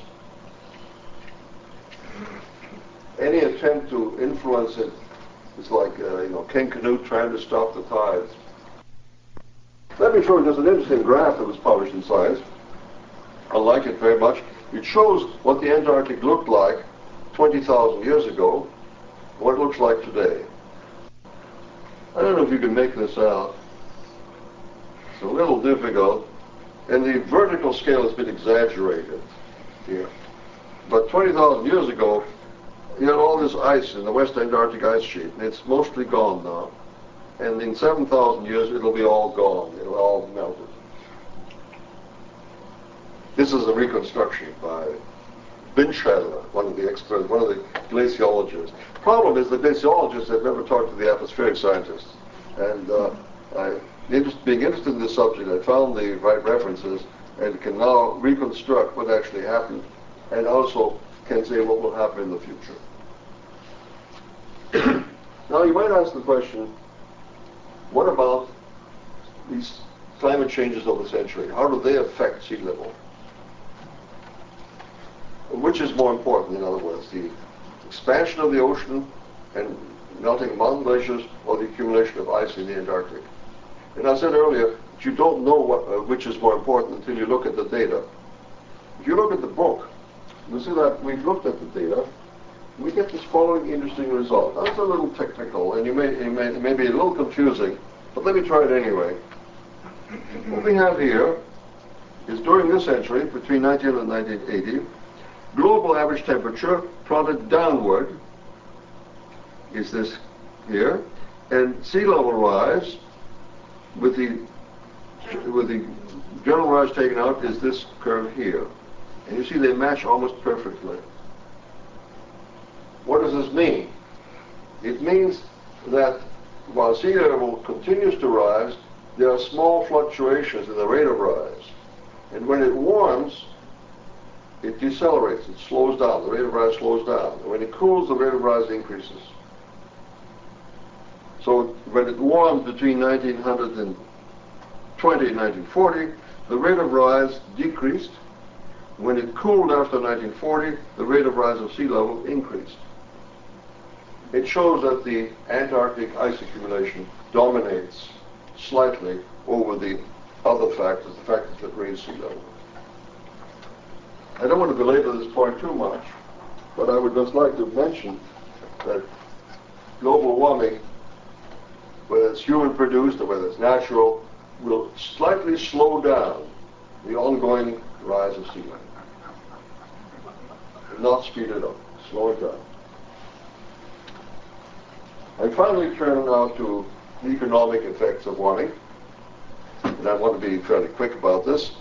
Any attempt to influence it is like, uh, you know, King Canute trying to stop the tides. Let me show you just an interesting graph that was published in Science. I like it very much. It shows what the Antarctic looked like twenty thousand years ago, what it looks like today. I don't know if you can make this out. It's a little difficult. And the vertical scale has been exaggerated here. But twenty thousand years ago, you had all this ice in the West Antarctic ice sheet, and it's mostly gone now. And in seven thousand years, it'll be all gone. It'll all melted. This is a reconstruction by Binschadler, one of the experts, one of the glaciologists. Problem is the glaciologists have never talked to the atmospheric scientists. And uh, I, interest, being interested in this subject, I found the right references and can now reconstruct what actually happened, and also can say what will happen in the future. Now you might ask the question, what about these climate changes of the century? How do they affect sea level? Which is more important, in other words, the expansion of the ocean and melting mountain glaciers, or the accumulation of ice in the Antarctic? And I said earlier that you don't know what, uh, which is more important until you look at the data. If you look at the book, you see that we've looked at the data, we get this following interesting result. That's a little technical, and you may, it may, it may be a little confusing, but let me try it anyway. What we have here is during this century, between nineteen hundred and nineteen eighty, global average temperature plotted downward is this here, and sea level rise with the with the general rise taken out is this curve here. And you see they match almost perfectly. What does this mean? It means that while sea level continues to rise, there are small fluctuations in the rate of rise. And when it warms, it decelerates, it slows down, the rate of rise slows down. And when it cools, the rate of rise increases. So when it warmed between nineteen twenty and nineteen forty, the rate of rise decreased. When it cooled after nineteen forty, the rate of rise of sea level increased. It shows that the Antarctic ice accumulation dominates slightly over the other factors, the factors that raise sea level. I don't want to belabor this point too much, but I would just like to mention that global warming, whether it's human-produced or whether it's natural, will slightly slow down the ongoing rise of sea level. Not speed it up, slow it down. I finally turn now to the economic effects of warming, and I want to be fairly quick about this.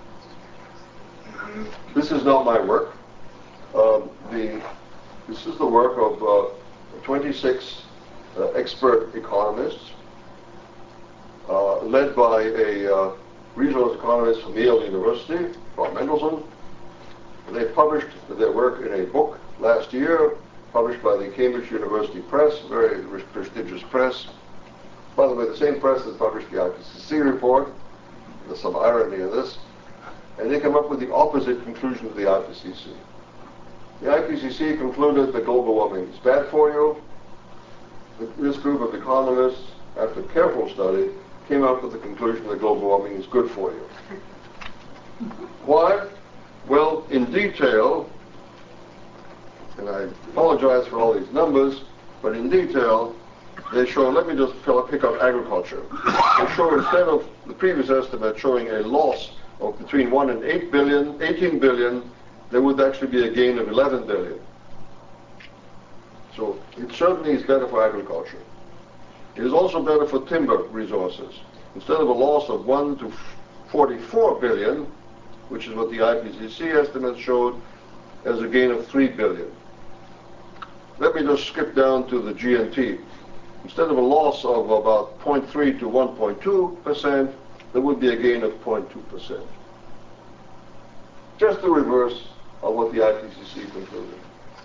This is not my work. Um, the, this is the work of uh, twenty-six uh, expert economists, uh, led by a uh, resource economist from Yale University, Bob Mendelsohn. They published their work in a book last year, published by the Cambridge University Press, very prestigious press. By the way, the same press that published the I P C C report. There's some irony in this. And they come up with the opposite conclusion of the I P C C. The I P C C concluded that global warming is bad for you. This group of economists, after careful study, came up with the conclusion that global warming is good for you. Why? Well, in detail, and I apologize for all these numbers, but in detail, they show, let me just pick up agriculture. They show, instead of the previous estimate showing a loss of between one and eight billion, eighteen billion, there would actually be a gain of eleven billion. So it certainly is better for agriculture. It is also better for timber resources. Instead of a loss of one to forty-four billion, which is what the I P C C estimate showed, as a gain of three billion. Let me just skip down to the G N T. Instead of a loss of about zero point three to one point two percent, there would be a gain of zero point two percent. Just the reverse of what the I P C C concluded.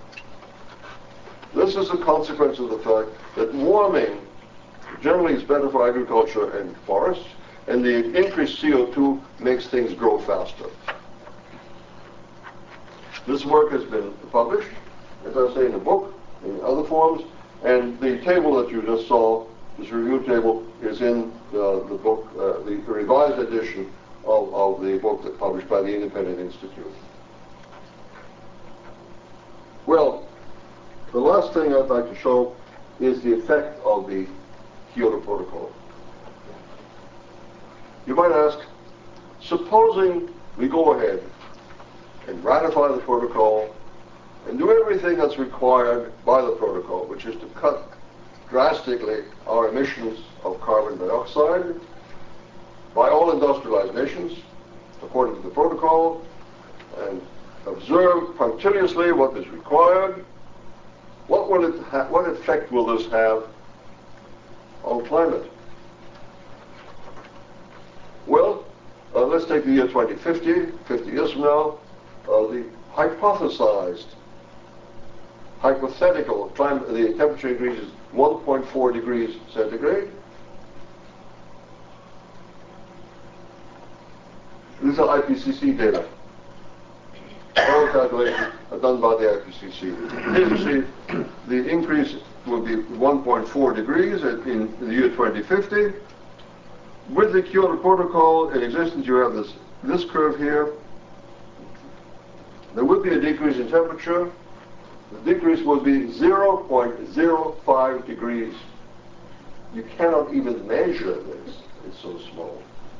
This is a consequence of the fact that warming generally is better for agriculture and forests, and the increased C O two makes things grow faster. This work has been published, as I say, in a book, in other forms, and the table that you just saw, this review table, is in uh, the book, uh, the revised edition of, of the book that published by the Independent Institute. Well, the last thing I'd like to show is the effect of the Kyoto Protocol. You might ask, supposing we go ahead and ratify the protocol and do everything that's required by the protocol, which is to cut drastically our emissions of carbon dioxide by all industrialized nations, according to the protocol, and observe punctiliously what is required. What will it ha- what effect will this have on climate? Well, uh, let's take the year twenty fifty, fifty years from now, uh, the hypothesized, hypothetical climate, the temperature increases one point four degrees centigrade. These are I P C C data. All calculations are done by the I P C C. Here you see the increase will be one point four degrees in the year twenty fifty. With the Kyoto Protocol in existence, you have this, this curve here. There would be a decrease in temperature. The decrease would be zero point zero five degrees. You cannot even measure this. It's so small.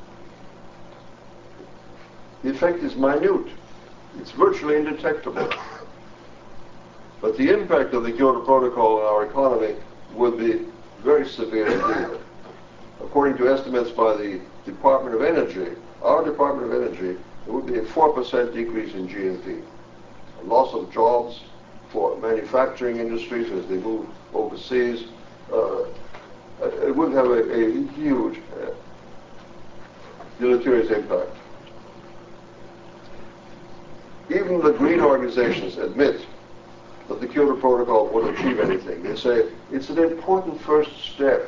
The effect is minute. It's virtually indetectable. But the impact of the Kyoto Protocol on our economy would be very severe indeed. According to estimates by the Department of Energy, our Department of Energy, it would be a four percent decrease in G N P. A loss of jobs for manufacturing industries as they move overseas. Uh, it would have a, a huge uh, deleterious impact. Even the green organizations admit that the Kyoto Protocol won't achieve anything. They say it's an important first step.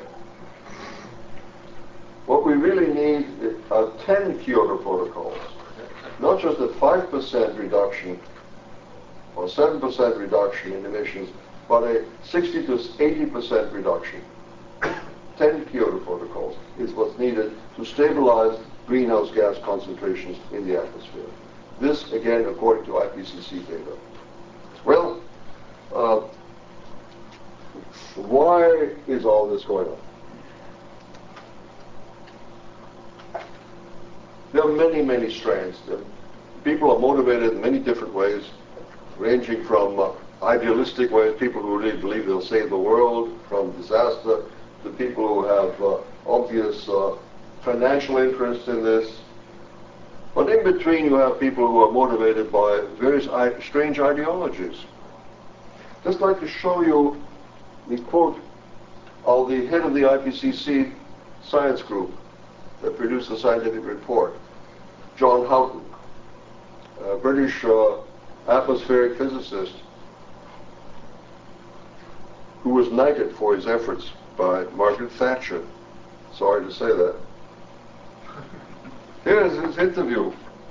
What we really need are ten Kyoto Protocols, not just a five percent reduction or seven percent reduction in emissions, but a sixty to eighty percent reduction. ten Kyoto Protocols is what's needed to stabilize greenhouse gas concentrations in the atmosphere. This, again, according to I P C C data. Well, uh, why is all this going on? There are many, many strands. People are motivated in many different ways, ranging from uh, idealistic ways, people who really believe they'll save the world from disaster, to people who have uh, obvious uh, financial interest in this. But in between, you have people who are motivated by various I- strange ideologies. Just like to show you the quote of the head of the I P C C science group that produced the scientific report, John Houghton, a British uh, atmospheric physicist who was knighted for his efforts by Margaret Thatcher. Sorry to say that. Here's his interview.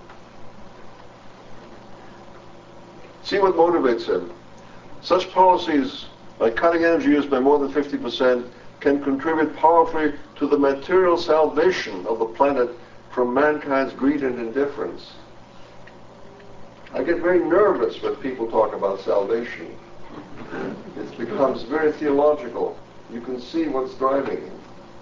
See what motivates him. Such policies like cutting energy use by more than fifty percent can contribute powerfully to the material salvation of the planet from mankind's greed and indifference. I get very nervous when people talk about salvation. It becomes very theological. You can see what's driving him.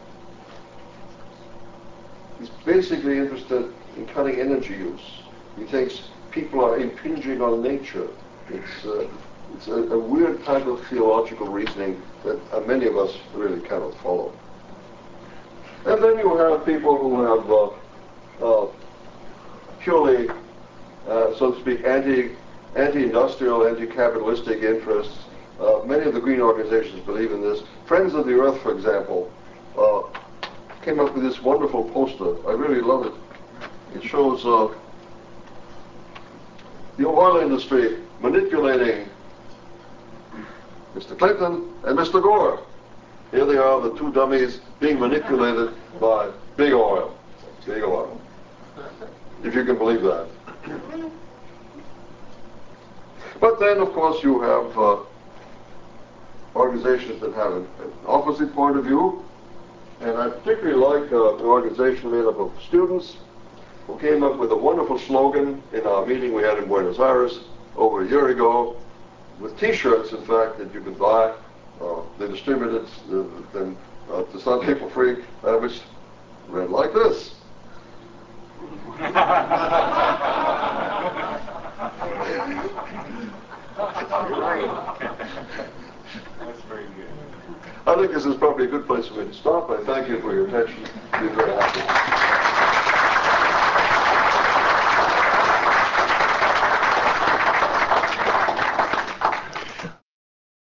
He's basically interested in cutting energy use. He thinks people are impinging on nature. It's, uh, it's a, a weird type of theological reasoning that uh, many of us really cannot follow. And then you have people who have uh, uh, purely, uh, so to speak, anti, anti-industrial, anti-capitalistic interests. Uh, many of the green organizations believe in this. Friends of the Earth, for example, uh, came up with this wonderful poster. I really love it. It shows uh, the oil industry manipulating Mister Clinton and Mister Gore. Here they are, the two dummies being manipulated by big oil. Big oil. If you can believe that. But then, of course, you have uh, organizations that have an, an opposite point of view. And I particularly like uh, an organization made up of students who came up with a wonderful slogan in our meeting we had in Buenos Aires over a year ago, with T-shirts, in fact, that you could buy. Uh, they distributed uh, them uh, to some people free, uh, which read like this. That's very good. I think this is probably a good place for me to stop. I thank you for your attention. Be very happy.